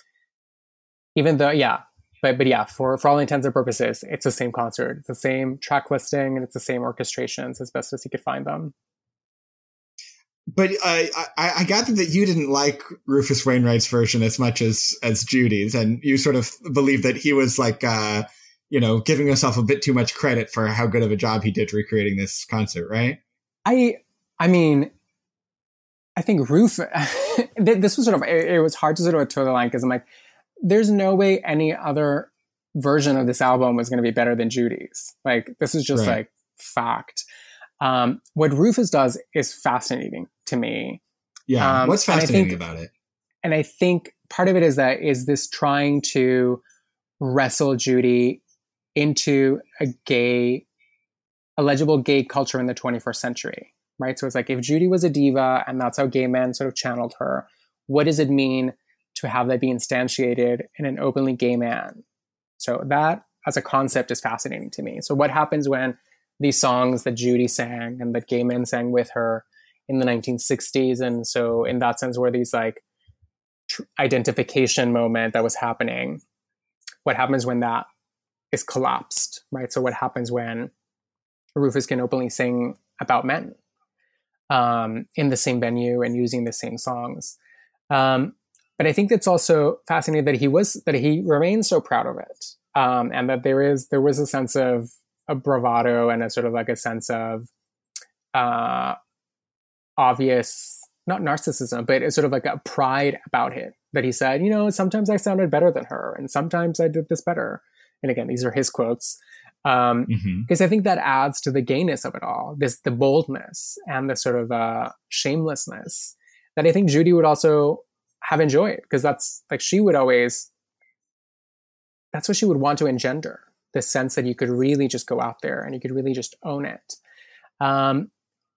even though, yeah, but but yeah, for, for all intents and purposes, it's the same concert. It's the same track listing and it's the same orchestrations as best as he could find them. But I, I, I gathered that you didn't like Rufus Wainwright's version as much as, as Judy's, and you sort of believe that he was like, uh, you know, giving himself a bit too much credit for how good of a job he did recreating this concert, right? I, I mean, I think Rufus, this was sort of, it, it was hard to sort of toe the line because I'm like, there's no way any other version of this album was going to be better than Judy's. Like, this is just right. like fact. Um, what Rufus does is fascinating to me. Yeah. Um, What's fascinating think, about it? And I think part of it is that is this trying to wrestle Judy into a gay, a legible gay culture in the twenty-first century, right? So it's like, if Judy was a diva and that's how gay men sort of channeled her, what does it mean to have that be instantiated in an openly gay man? So that as a concept is fascinating to me. So what happens when these songs that Judy sang and that gay men sang with her in the nineteen sixties, and so in that sense were these like tr- identification moment that was happening, what happens when that is collapsed, right? So what happens when Rufus can openly sing about men um, in the same venue and using the same songs? Um, but I think it's also fascinating that he was that he remains so proud of it, um, and that there is there was a sense of a bravado and a sort of like a sense of uh, obvious, not narcissism, but it's sort of like a pride about it that he said, you know, sometimes I sounded better than her, and sometimes I did this better. And again, these are his quotes. Um, mm-hmm. Because I think that adds to the gayness of it all, this the boldness and the sort of uh, shamelessness that I think Judy would also have enjoyed, because that's like she would always, that's what she would want to engender, this sense that you could really just go out there and you could really just own it. Um,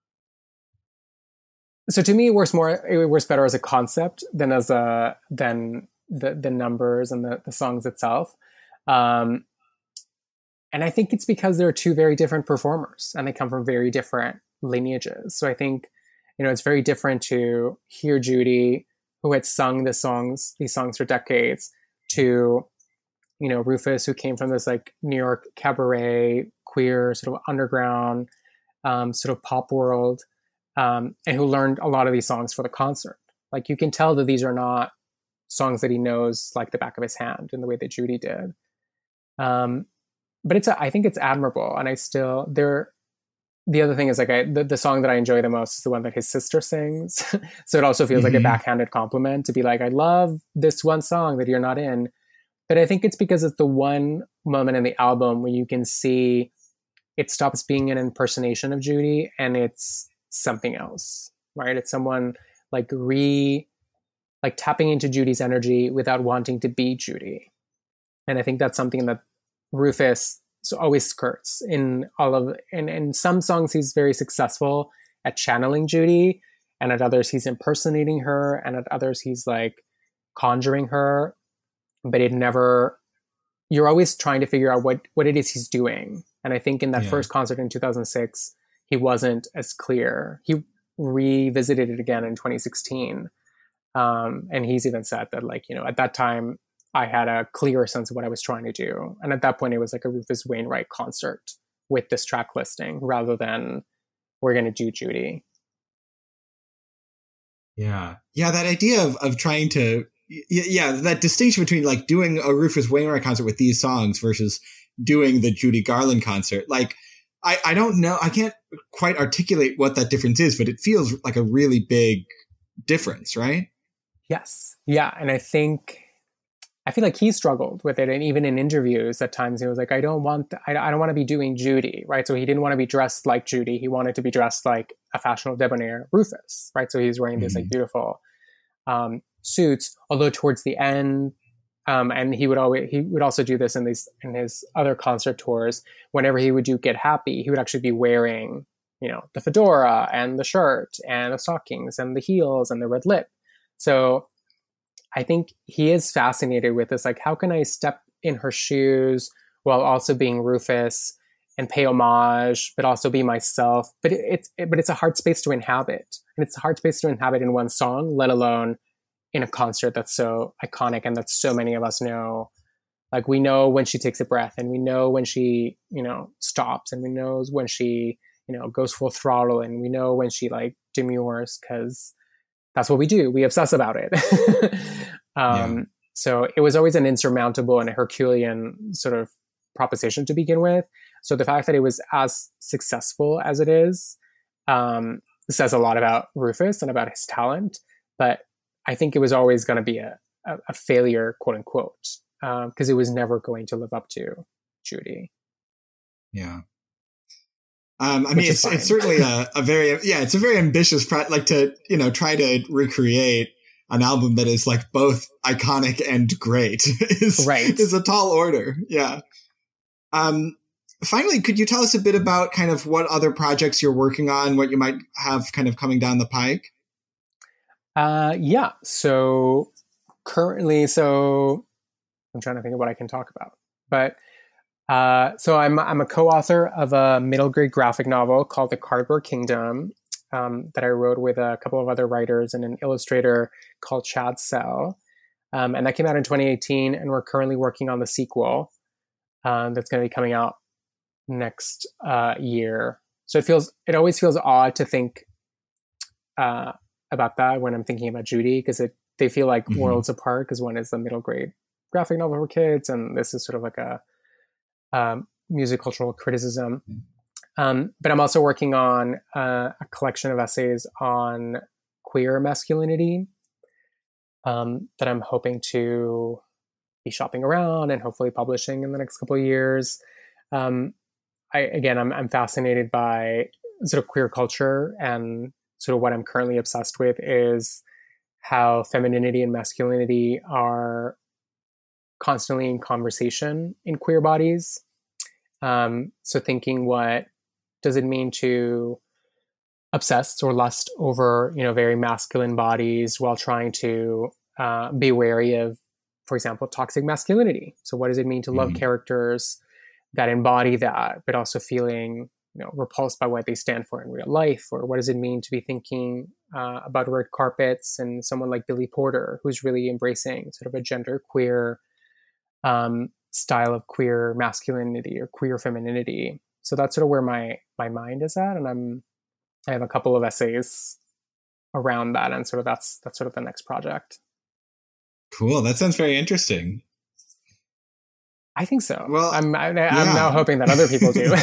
so to me, it works more, it works better as a concept than as a than the the numbers and the, the songs itself. Um, and I think it's because they're two very different performers and they come from very different lineages. So I think, you know, it's very different to hear Judy, who had sung the songs, these songs for decades, to, you know, Rufus, who came from this like New York cabaret, queer, sort of underground, um, sort of pop world, um, and who learned a lot of these songs for the concert. Like, you can tell that these are not songs that he knows like the back of his hand in the way that Judy did. Um, but it's, a, I think it's admirable. And I still, there, the other thing is like, I, the, the song that I enjoy the most is the one that his sister sings. So it also feels mm-hmm. like a backhanded compliment to be like, I love this one song that you're not in. But I think it's because it's the one moment in the album where you can see it stops being an impersonation of Judy and it's something else, right? It's someone like re, like tapping into Judy's energy without wanting to be Judy. And I think that's something that Rufus always skirts in all of, in, in some songs he's very successful at channeling Judy, and at others he's impersonating her, and at others he's like conjuring her, but it never, you're always trying to figure out what, what it is he's doing. And I think in that yeah. first concert in two thousand six, he wasn't as clear. He revisited it again in twenty sixteen. Um, and he's even said that, like, you know, at that time I had a clearer sense of what I was trying to do. And at that point it was like a Rufus Wainwright concert with this track listing rather than we're going to do Judy. Yeah. Yeah. That idea of, of trying to, yeah, that distinction between like doing a Rufus Wainwright concert with these songs versus doing the Judy Garland concert. Like, I, I don't know. I can't quite articulate what that difference is, but it feels like a really big difference, right? Yes. Yeah. And I think, I feel like he struggled with it. And even in interviews at times he was like, I don't want, I, I don't want to be doing Judy, right? So he didn't want to be dressed like Judy. He wanted to be dressed like a fashionable debonair Rufus, right? So he's wearing mm-hmm. these like beautiful um, suits, although towards the end, um, and he would always, he would also do this in these, in his other concert tours, whenever he would do Get Happy, he would actually be wearing you know, the fedora and the shirt and the stockings and the heels and the red lip. So I think he is fascinated with this, like, how can I step in her shoes while also being Rufus and pay homage, but also be myself. But it, it's it, but it's a hard space to inhabit, and it's a hard space to inhabit in one song, let alone in a concert that's so iconic and that so many of us know. Like, we know when she takes a breath, and we know when she, you know, stops, and we know when she, you know, goes full throttle, and we know when she like demurs, because that's what we do. We obsess about it. um, yeah. So it was always an insurmountable and a Herculean sort of proposition to begin with. So the fact that it was as successful as it is um, says a lot about Rufus and about his talent. But I think it was always going to be a, a, a failure, quote unquote, because um, it was never going to live up to Judy. Yeah. Um, I mean, it's, it's certainly a, a very, yeah, it's a very ambitious, pro- like to, you know, try to recreate an album that is like both iconic and great is, right. is a tall order. Yeah. Um, finally, could you tell us a bit about kind of what other projects you're working on, what you might have kind of coming down the pike? Uh, yeah. So currently, so I'm trying to think of what I can talk about, but Uh, so I'm I'm a co-author of a middle grade graphic novel called The Cardboard Kingdom um, that I wrote with a couple of other writers and an illustrator called Chad Sell. Um, and that came out in twenty eighteen, and we're currently working on the sequel um, that's going to be coming out next uh, year. So it feels it always feels odd to think uh, about that when I'm thinking about Judy, because it they feel like mm-hmm. worlds apart, because one is the middle grade graphic novel for kids, and this is sort of like a Um, music cultural criticism. Um, but I'm also working on uh, a collection of essays on queer masculinity um, that I'm hoping to be shopping around and hopefully publishing in the next couple of years. Um, I, again, I'm, I'm fascinated by sort of queer culture, and sort of what I'm currently obsessed with is how femininity and masculinity are constantly in conversation in queer bodies. Um, so thinking, what does it mean to obsess or lust over, you know, very masculine bodies while trying to uh, be wary of, for example, toxic masculinity? So what does it mean to love mm-hmm. characters that embody that, but also feeling, you know, repulsed by what they stand for in real life? Or what does it mean to be thinking uh, about red carpets and someone like Billy Porter, who's really embracing sort of a gender queer um, style of queer masculinity or queer femininity? So that's sort of where my my mind is at, and I'm I have a couple of essays around that, and sort of that's that's sort of the next project. Cool, that sounds very interesting. I think so. Well, I'm I, I'm yeah. now hoping that other people do.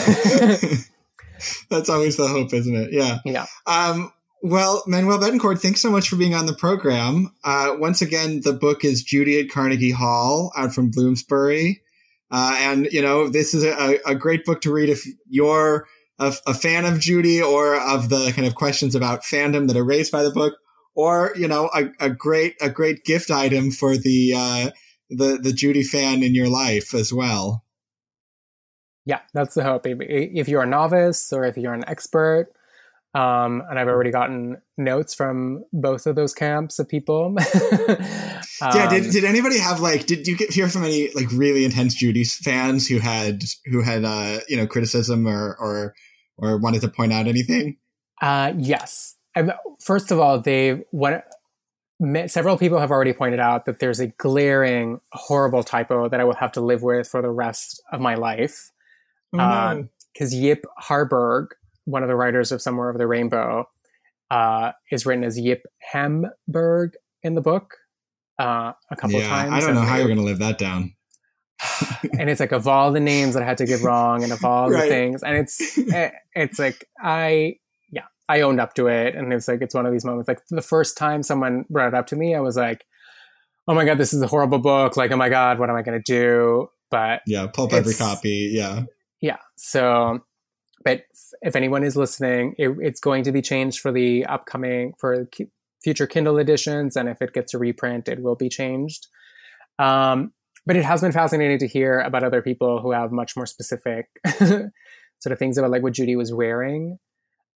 That's always the hope, isn't it? Yeah. Yeah. Um, Well, Manuel Betancourt, thanks so much for being on the program. Uh, once again, the book is Judy at Carnegie Hall, out from Bloomsbury. Uh, and, you know, this is a, a great book to read if you're a, a fan of Judy, or of the kind of questions about fandom that are raised by the book, or, you know, a, a great, a great gift item for the, uh, the, the Judy fan in your life as well. Yeah, that's the hope. If you're a novice or if you're an expert, Um, and I've already gotten notes from both of those camps of people. um, yeah. Did, did anybody have like, did you get, hear from any like really intense Judy fans who had, who had, uh, you know, criticism or, or, or wanted to point out anything? Uh, yes. And first of all, they, what several people have already pointed out that there's a glaring, horrible typo that I will have to live with for the rest of my life. Oh, no. uh, 'cause Yip Harburg, one of the writers of Somewhere Over the Rainbow, uh, is written as Yip Hamburg in the book uh, a couple yeah, of times. I don't know how you're going to live that down. And it's like, of all the names that I had to get wrong, and of all right. the things, and it's it's like I yeah I owned up to it, and it's like it's one of these moments. Like the first time someone brought it up to me, I was like, oh my god, this is a horrible book. Like, oh my god, what am I going to do? But yeah, pulp every copy. Yeah, yeah. So. But if anyone is listening, it, it's going to be changed for the upcoming, for future Kindle editions. And if it gets a reprint, it will be changed. Um, but it has been fascinating to hear about other people who have much more specific sort of things about like what Judy was wearing.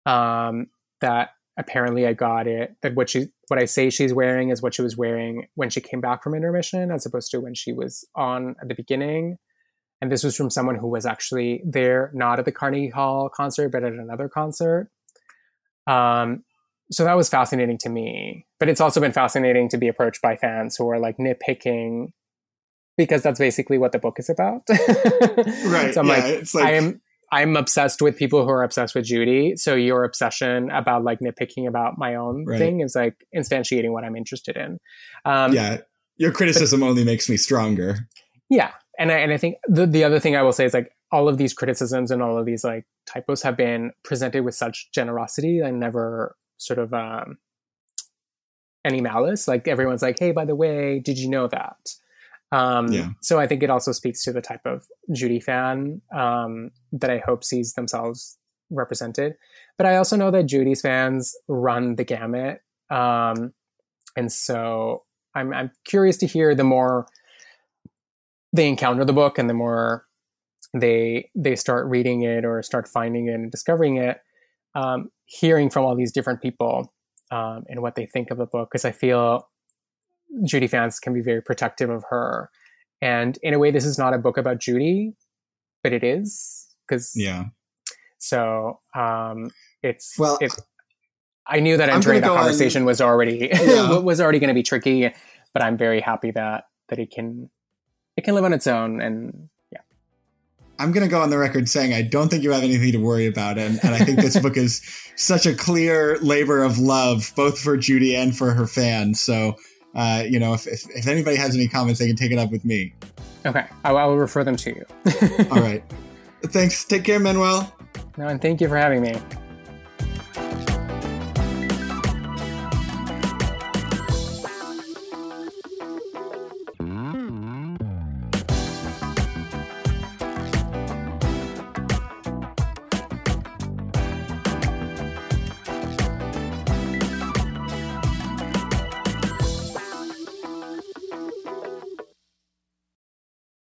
Um, that apparently I got it, that what she, what I say she's wearing is what she was wearing when she came back from intermission, as opposed to when she was on at the beginning. And this was from someone who was actually there, not at the Carnegie Hall concert, but at another concert. Um, so that was fascinating to me. But it's also been fascinating to be approached by fans who are like nitpicking, because that's basically what the book is about. Right. So I'm yeah, like, it's like, I am I'm obsessed with people who are obsessed with Judy. So your obsession about like nitpicking about my own right. thing is like instantiating what I'm interested in. Um, yeah. Your criticism but, only makes me stronger. Yeah. And I, and I think the, the other thing I will say is like all of these criticisms and all of these like typos have been presented with such generosity and never sort of um, any malice. Like everyone's like, hey, by the way, did you know that? Um, yeah. So I think it also speaks to the type of Judy fan um, that I hope sees themselves represented. But I also know that Judy's fans run the gamut. Um, and so I'm, I'm curious to hear the more they encounter the book and the more they they start reading it or start finding it and discovering it, um, hearing from all these different people um, and what they think of the book. Because I feel Judy fans can be very protective of her. And in a way, this is not a book about Judy, but it is. Because yeah. So um, it's well. It, I knew that entering that conversation on, was already yeah. was already going to be tricky, but I'm very happy that that it can it can live on its own. And yeah, I'm going to go on the record saying I don't think you have anything to worry about, and and I think this book is such a clear labor of love, both for Judy and for her fans. So. Uh, you know, if, if if anybody has any comments, they can take it up with me. Okay, I, I will refer them to you. All right. Thanks. Take care, Manuel. No, and thank you for having me.